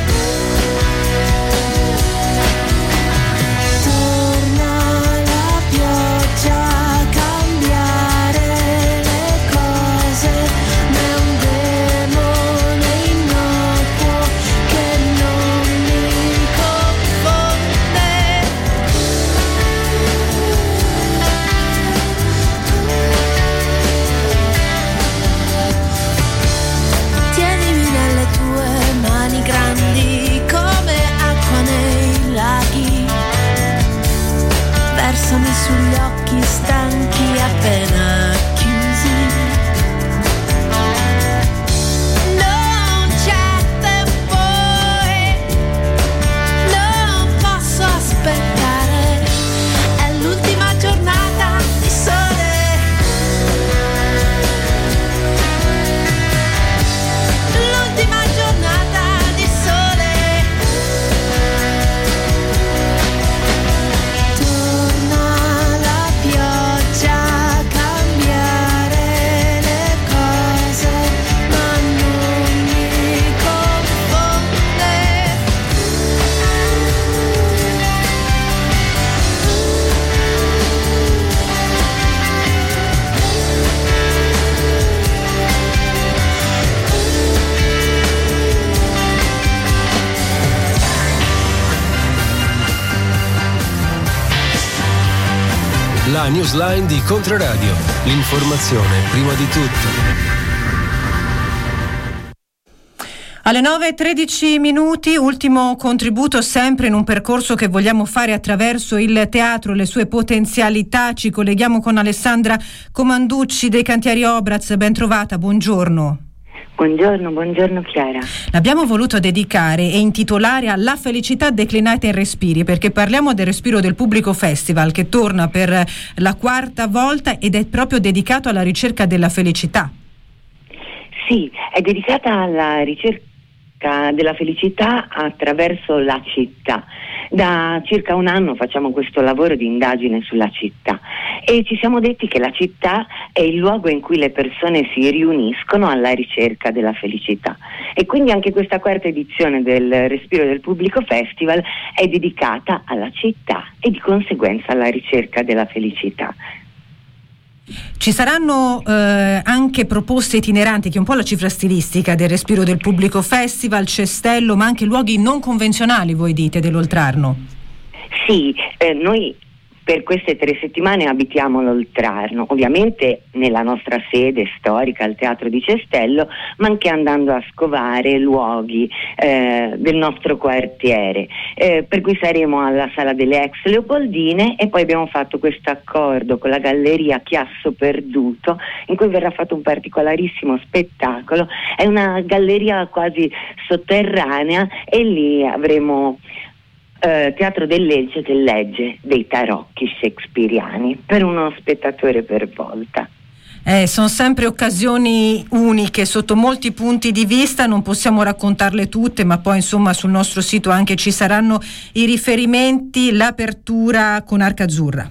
Speaker 5: Torna la pioggia a cambiare le cose, ma è un demone innocuo che non mi confonde. Tienimi nelle tue mani grandi come acqua nei laghi, versami sugli occhi stanchi appena chiusi. Non c'è tempo e non posso aspettare, è l'ultima giornata di sole, l'ultima giornata di sole. Torna la pioggia a cambiare le cose, ma non mi confonde.
Speaker 1: La newsline di Controradio, l'informazione prima di tutto.
Speaker 2: Alle nove e tredici minuti, ultimo contributo sempre in un percorso che vogliamo fare attraverso il teatro, le sue potenzialità. Ci colleghiamo con Alessandra Comanducci dei Cantieri Obraz. Ben trovata, buongiorno.
Speaker 6: Buongiorno, buongiorno Chiara.
Speaker 2: L'abbiamo voluto dedicare e intitolare alla felicità declinata in respiri, perché parliamo del Respiro del Pubblico Festival che torna per la quarta volta ed è proprio dedicato alla ricerca della felicità.
Speaker 6: Sì, è dedicata alla ricerca della felicità attraverso la città. Da circa un anno facciamo questo lavoro di indagine sulla città e ci siamo detti che la città è il luogo in cui le persone si riuniscono alla ricerca della felicità E quindi anche questa quarta edizione del Respiro del Pubblico Festival è dedicata alla città e di conseguenza alla ricerca della felicità.
Speaker 2: Ci saranno eh, anche proposte itineranti, che è un po' la cifra stilistica del Respiro del Pubblico Festival, cestello, ma anche luoghi non convenzionali, voi dite, dell'Oltrarno?
Speaker 6: Sì, eh, noi per queste tre settimane abitiamo l'Oltrarno, ovviamente nella nostra sede storica, al Teatro di Cestello, ma anche andando a scovare luoghi eh, del nostro quartiere. Eh, per cui saremo alla Sala delle Ex Leopoldine e poi abbiamo fatto questo accordo con la Galleria Chiasso Perduto, in cui verrà fatto un particolarissimo spettacolo. È una galleria quasi sotterranea e lì avremo Uh, Teatro dell'Elce che legge dei tarocchi shakespeariani per uno spettatore per volta.
Speaker 2: Eh, sono sempre occasioni uniche sotto molti punti di vista, non possiamo raccontarle tutte, ma poi insomma sul nostro sito anche ci saranno i riferimenti, l'apertura con Arca Azzurra.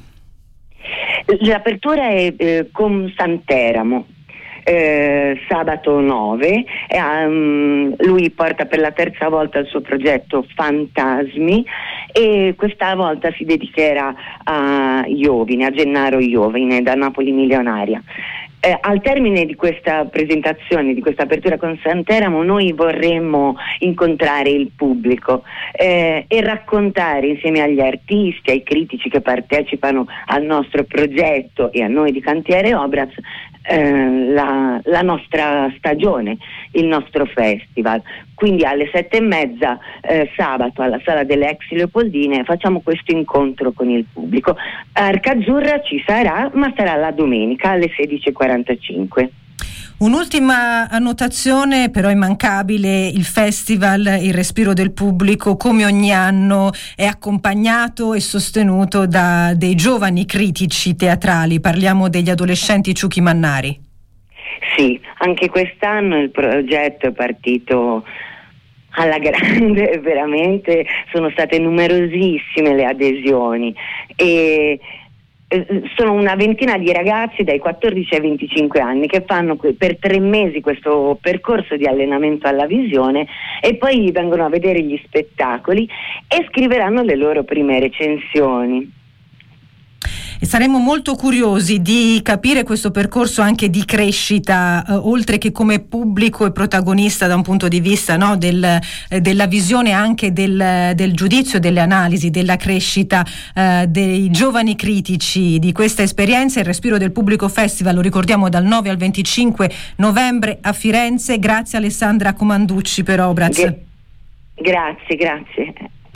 Speaker 6: L'apertura è eh, con Santeramo. Eh, sabato nove, eh, um, lui porta per la terza volta il suo progetto Fantasmi e questa volta si dedicherà a Iovine, a Gennaro Iovine da Napoli Milionaria. Eh, al termine di questa presentazione, di questa apertura con Santeramo, noi vorremmo incontrare il pubblico eh, e raccontare insieme agli artisti, ai critici che partecipano al nostro progetto e a noi di Cantiere Obraz eh, la, la nostra stagione, il nostro festival. Quindi alle sette e mezza eh, sabato alla Sala delle Ex Leopoldine facciamo questo incontro con il pubblico. Arca Azzurra ci sarà, ma sarà la domenica alle sedici e quarantacinque.
Speaker 2: Un'ultima annotazione però immancabile: il festival Il Respiro del Pubblico come ogni anno è accompagnato e sostenuto da dei giovani critici teatrali, parliamo degli adolescenti Ciuchi Mannari.
Speaker 6: Sì, anche quest'anno il progetto è partito alla grande, veramente sono state numerosissime le adesioni e sono una ventina di ragazzi dai quattordici ai venticinque anni che fanno per tre mesi questo percorso di allenamento alla visione e poi vengono a vedere gli spettacoli e scriveranno le loro prime recensioni.
Speaker 2: E saremo molto curiosi di capire questo percorso anche di crescita, eh, oltre che come pubblico e protagonista da un punto di vista, no, del, eh, della visione anche del, del giudizio, delle analisi, della crescita eh, dei giovani critici di questa esperienza. Il Respiro del Pubblico Festival, lo ricordiamo, dal nove al venticinque novembre a Firenze. Grazie Alessandra Comanducci per Obraz.
Speaker 6: Gra- grazie, grazie.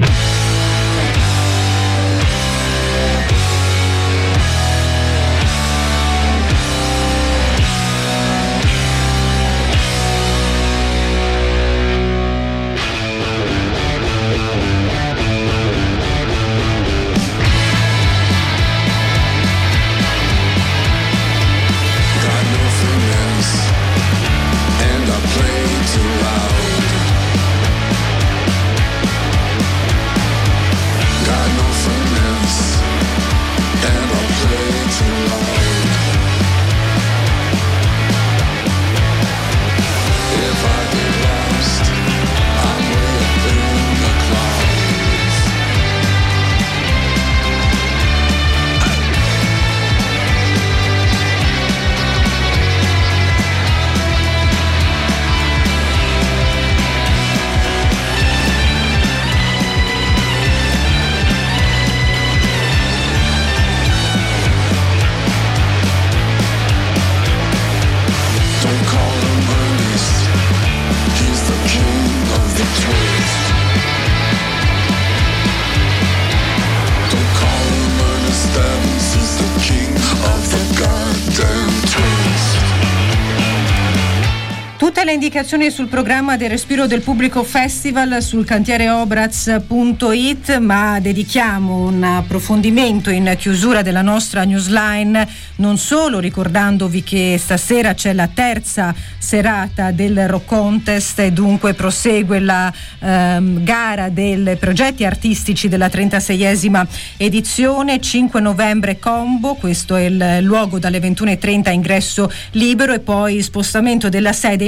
Speaker 2: Le indicazioni sul programma del Respiro del Pubblico Festival sul cantiere obraz punto it, ma dedichiamo un approfondimento in chiusura della nostra newsline non solo ricordandovi che stasera c'è la terza serata del Rock Contest e dunque prosegue la ehm, gara dei progetti artistici della trentaseiesima edizione. Cinque novembre Combo, questo è il luogo, dalle ventuno e trenta ingresso libero, e poi spostamento della sede il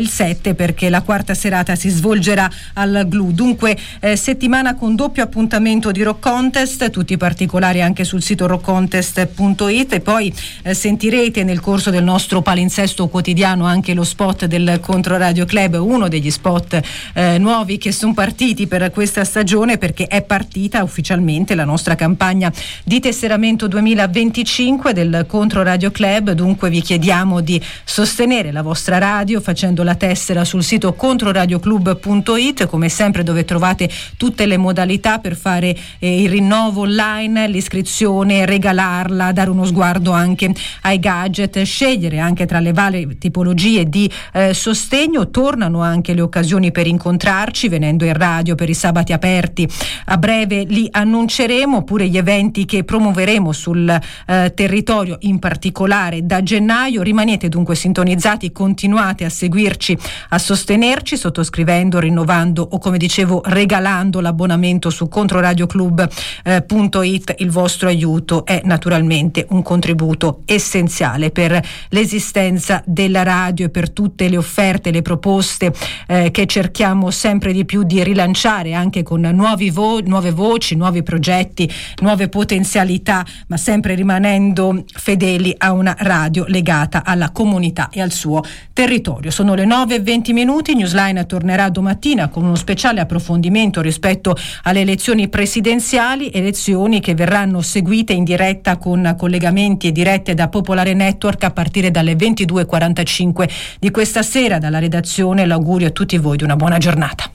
Speaker 2: il sette, perché la quarta serata si svolgerà al Glu. Dunque eh, settimana con doppio appuntamento di Rock Contest, tutti i particolari anche sul sito rock contest punto it, e poi eh, sentirete nel corso del nostro palinsesto quotidiano anche lo spot del Controradio Club, uno degli spot eh, nuovi che sono partiti per questa stagione, perché è partita ufficialmente la nostra campagna di tesseramento duemilaventicinque del Controradio Club. Dunque vi chiediamo di sostenere la vostra radio facendo la tessera sul sito controradioclub punto it, come sempre, dove trovate tutte le modalità per fare eh, il rinnovo online, l'iscrizione, regalarla, dare uno sguardo anche ai gadget, scegliere anche tra le varie tipologie di eh, sostegno. Tornano anche le occasioni per incontrarci venendo in radio per i sabati aperti, a breve li annunceremo, oppure gli eventi che promuoveremo sul eh, territorio, in particolare da gennaio. Rimanete dunque sintonizzati, continuate a seguirci, a sostenerci sottoscrivendo, rinnovando o, come dicevo, regalando l'abbonamento su controradioclub punto it. Il vostro aiuto è naturalmente un contributo essenziale per l'esistenza della radio e per tutte le offerte, le proposte eh, che cerchiamo sempre di più di rilanciare, anche con nuovi vo- nuove voci, nuovi progetti, nuove potenzialità, ma sempre rimanendo fedeli a una radio legata alla comunità e al suo territorio. Sono le nove e venti minuti, Newsline tornerà domattina con uno speciale approfondimento rispetto alle elezioni presidenziali, elezioni che verranno seguite in diretta con collegamenti e dirette da Popolare Network a partire dalle ventidue e quarantacinque di questa sera. Dalla redazione l'augurio a tutti voi di una buona giornata.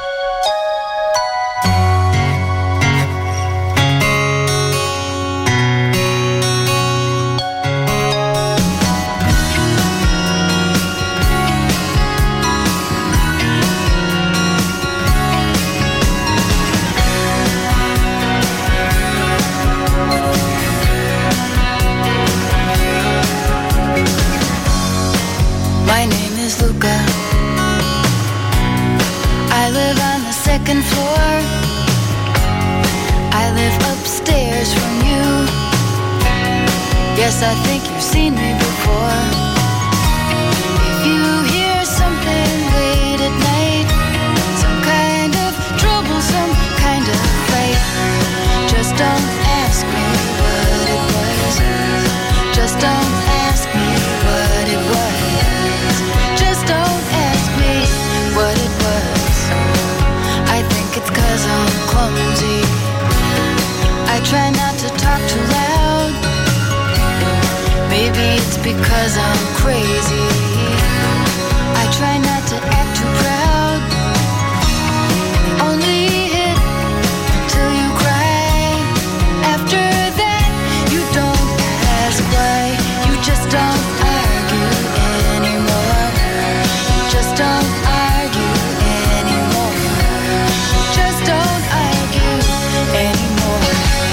Speaker 7: My name is Luca. I live on the second floor. I live upstairs from you. Yes, I think you've seen me before. If you hear something late at night, some kind of trouble, some kind of fight, just don't ask me what it was. Just don't ask me what it was. Just don't ask me what it was. I think it's 'cause I'm clumsy. I try not to talk too loud. Maybe it's because I'm crazy. I try not to act too proud. Only hit till you cry. After that, you don't ask why. You just don't argue anymore. Just don't argue anymore. Just don't argue anymore.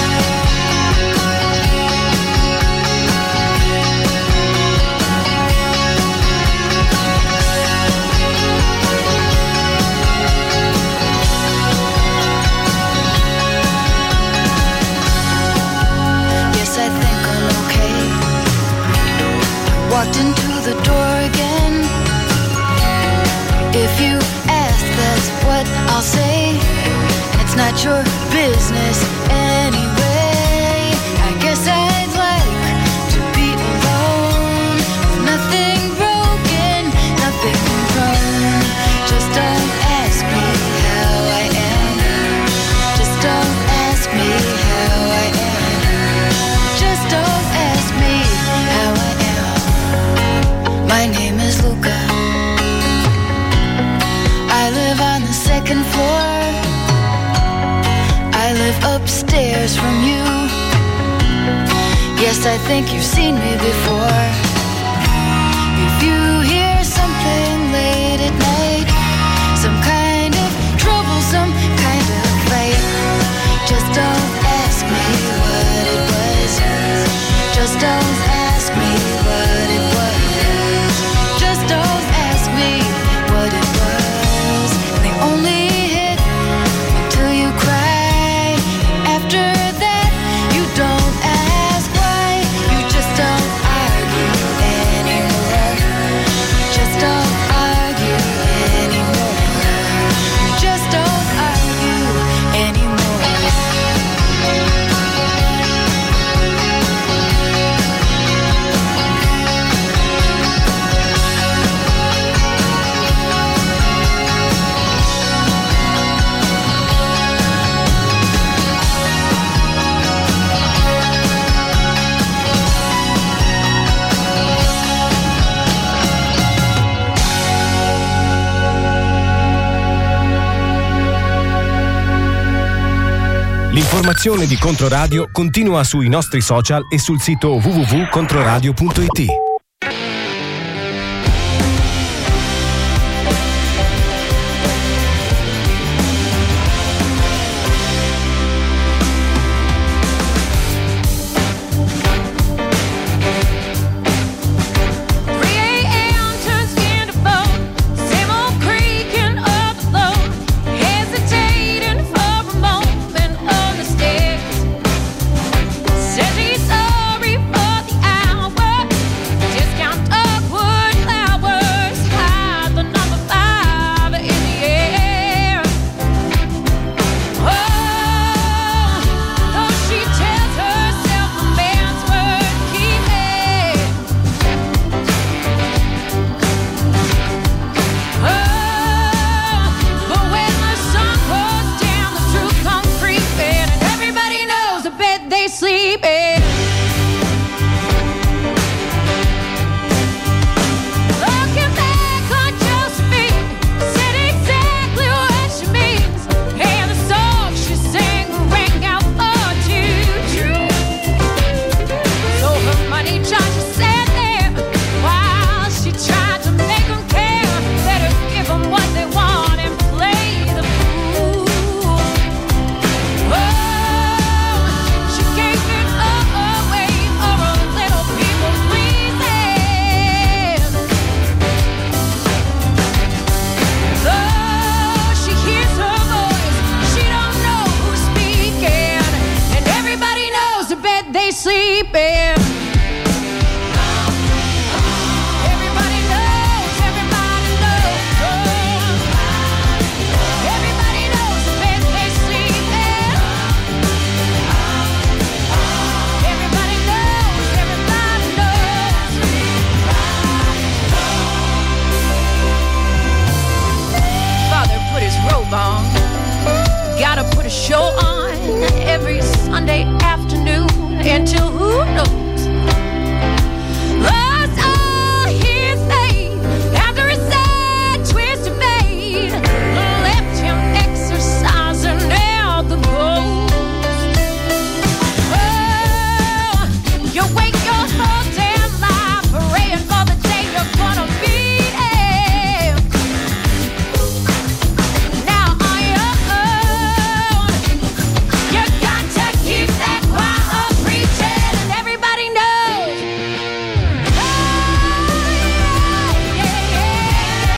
Speaker 7: Yes, I think I'm okay. Walked into the door again. If you ask, that's what I'll say. And it's not your business anyway. I guess I'd like to be alone, with nothing broken, nothing wrong. Just don't ask me how I am. Just don't ask me how I am. Just don't ask me how I am. My name is Luca. I live on the second floor. I live upstairs from you. Yes, I think you've seen me before. If you hear something late at night, some kind of trouble, some kind of fight, just don't ask me what it was. Just don't ask me what it was. Just don't ask me what it was. They only hit until you cry. After that, you don't ask why. You just don't argue
Speaker 16: L'informazione di Controradio continua sui nostri social e sul sito w w w punto controradio punto i t.
Speaker 7: Says he's sorry for the hour.
Speaker 5: show on every Sunday afternoon until who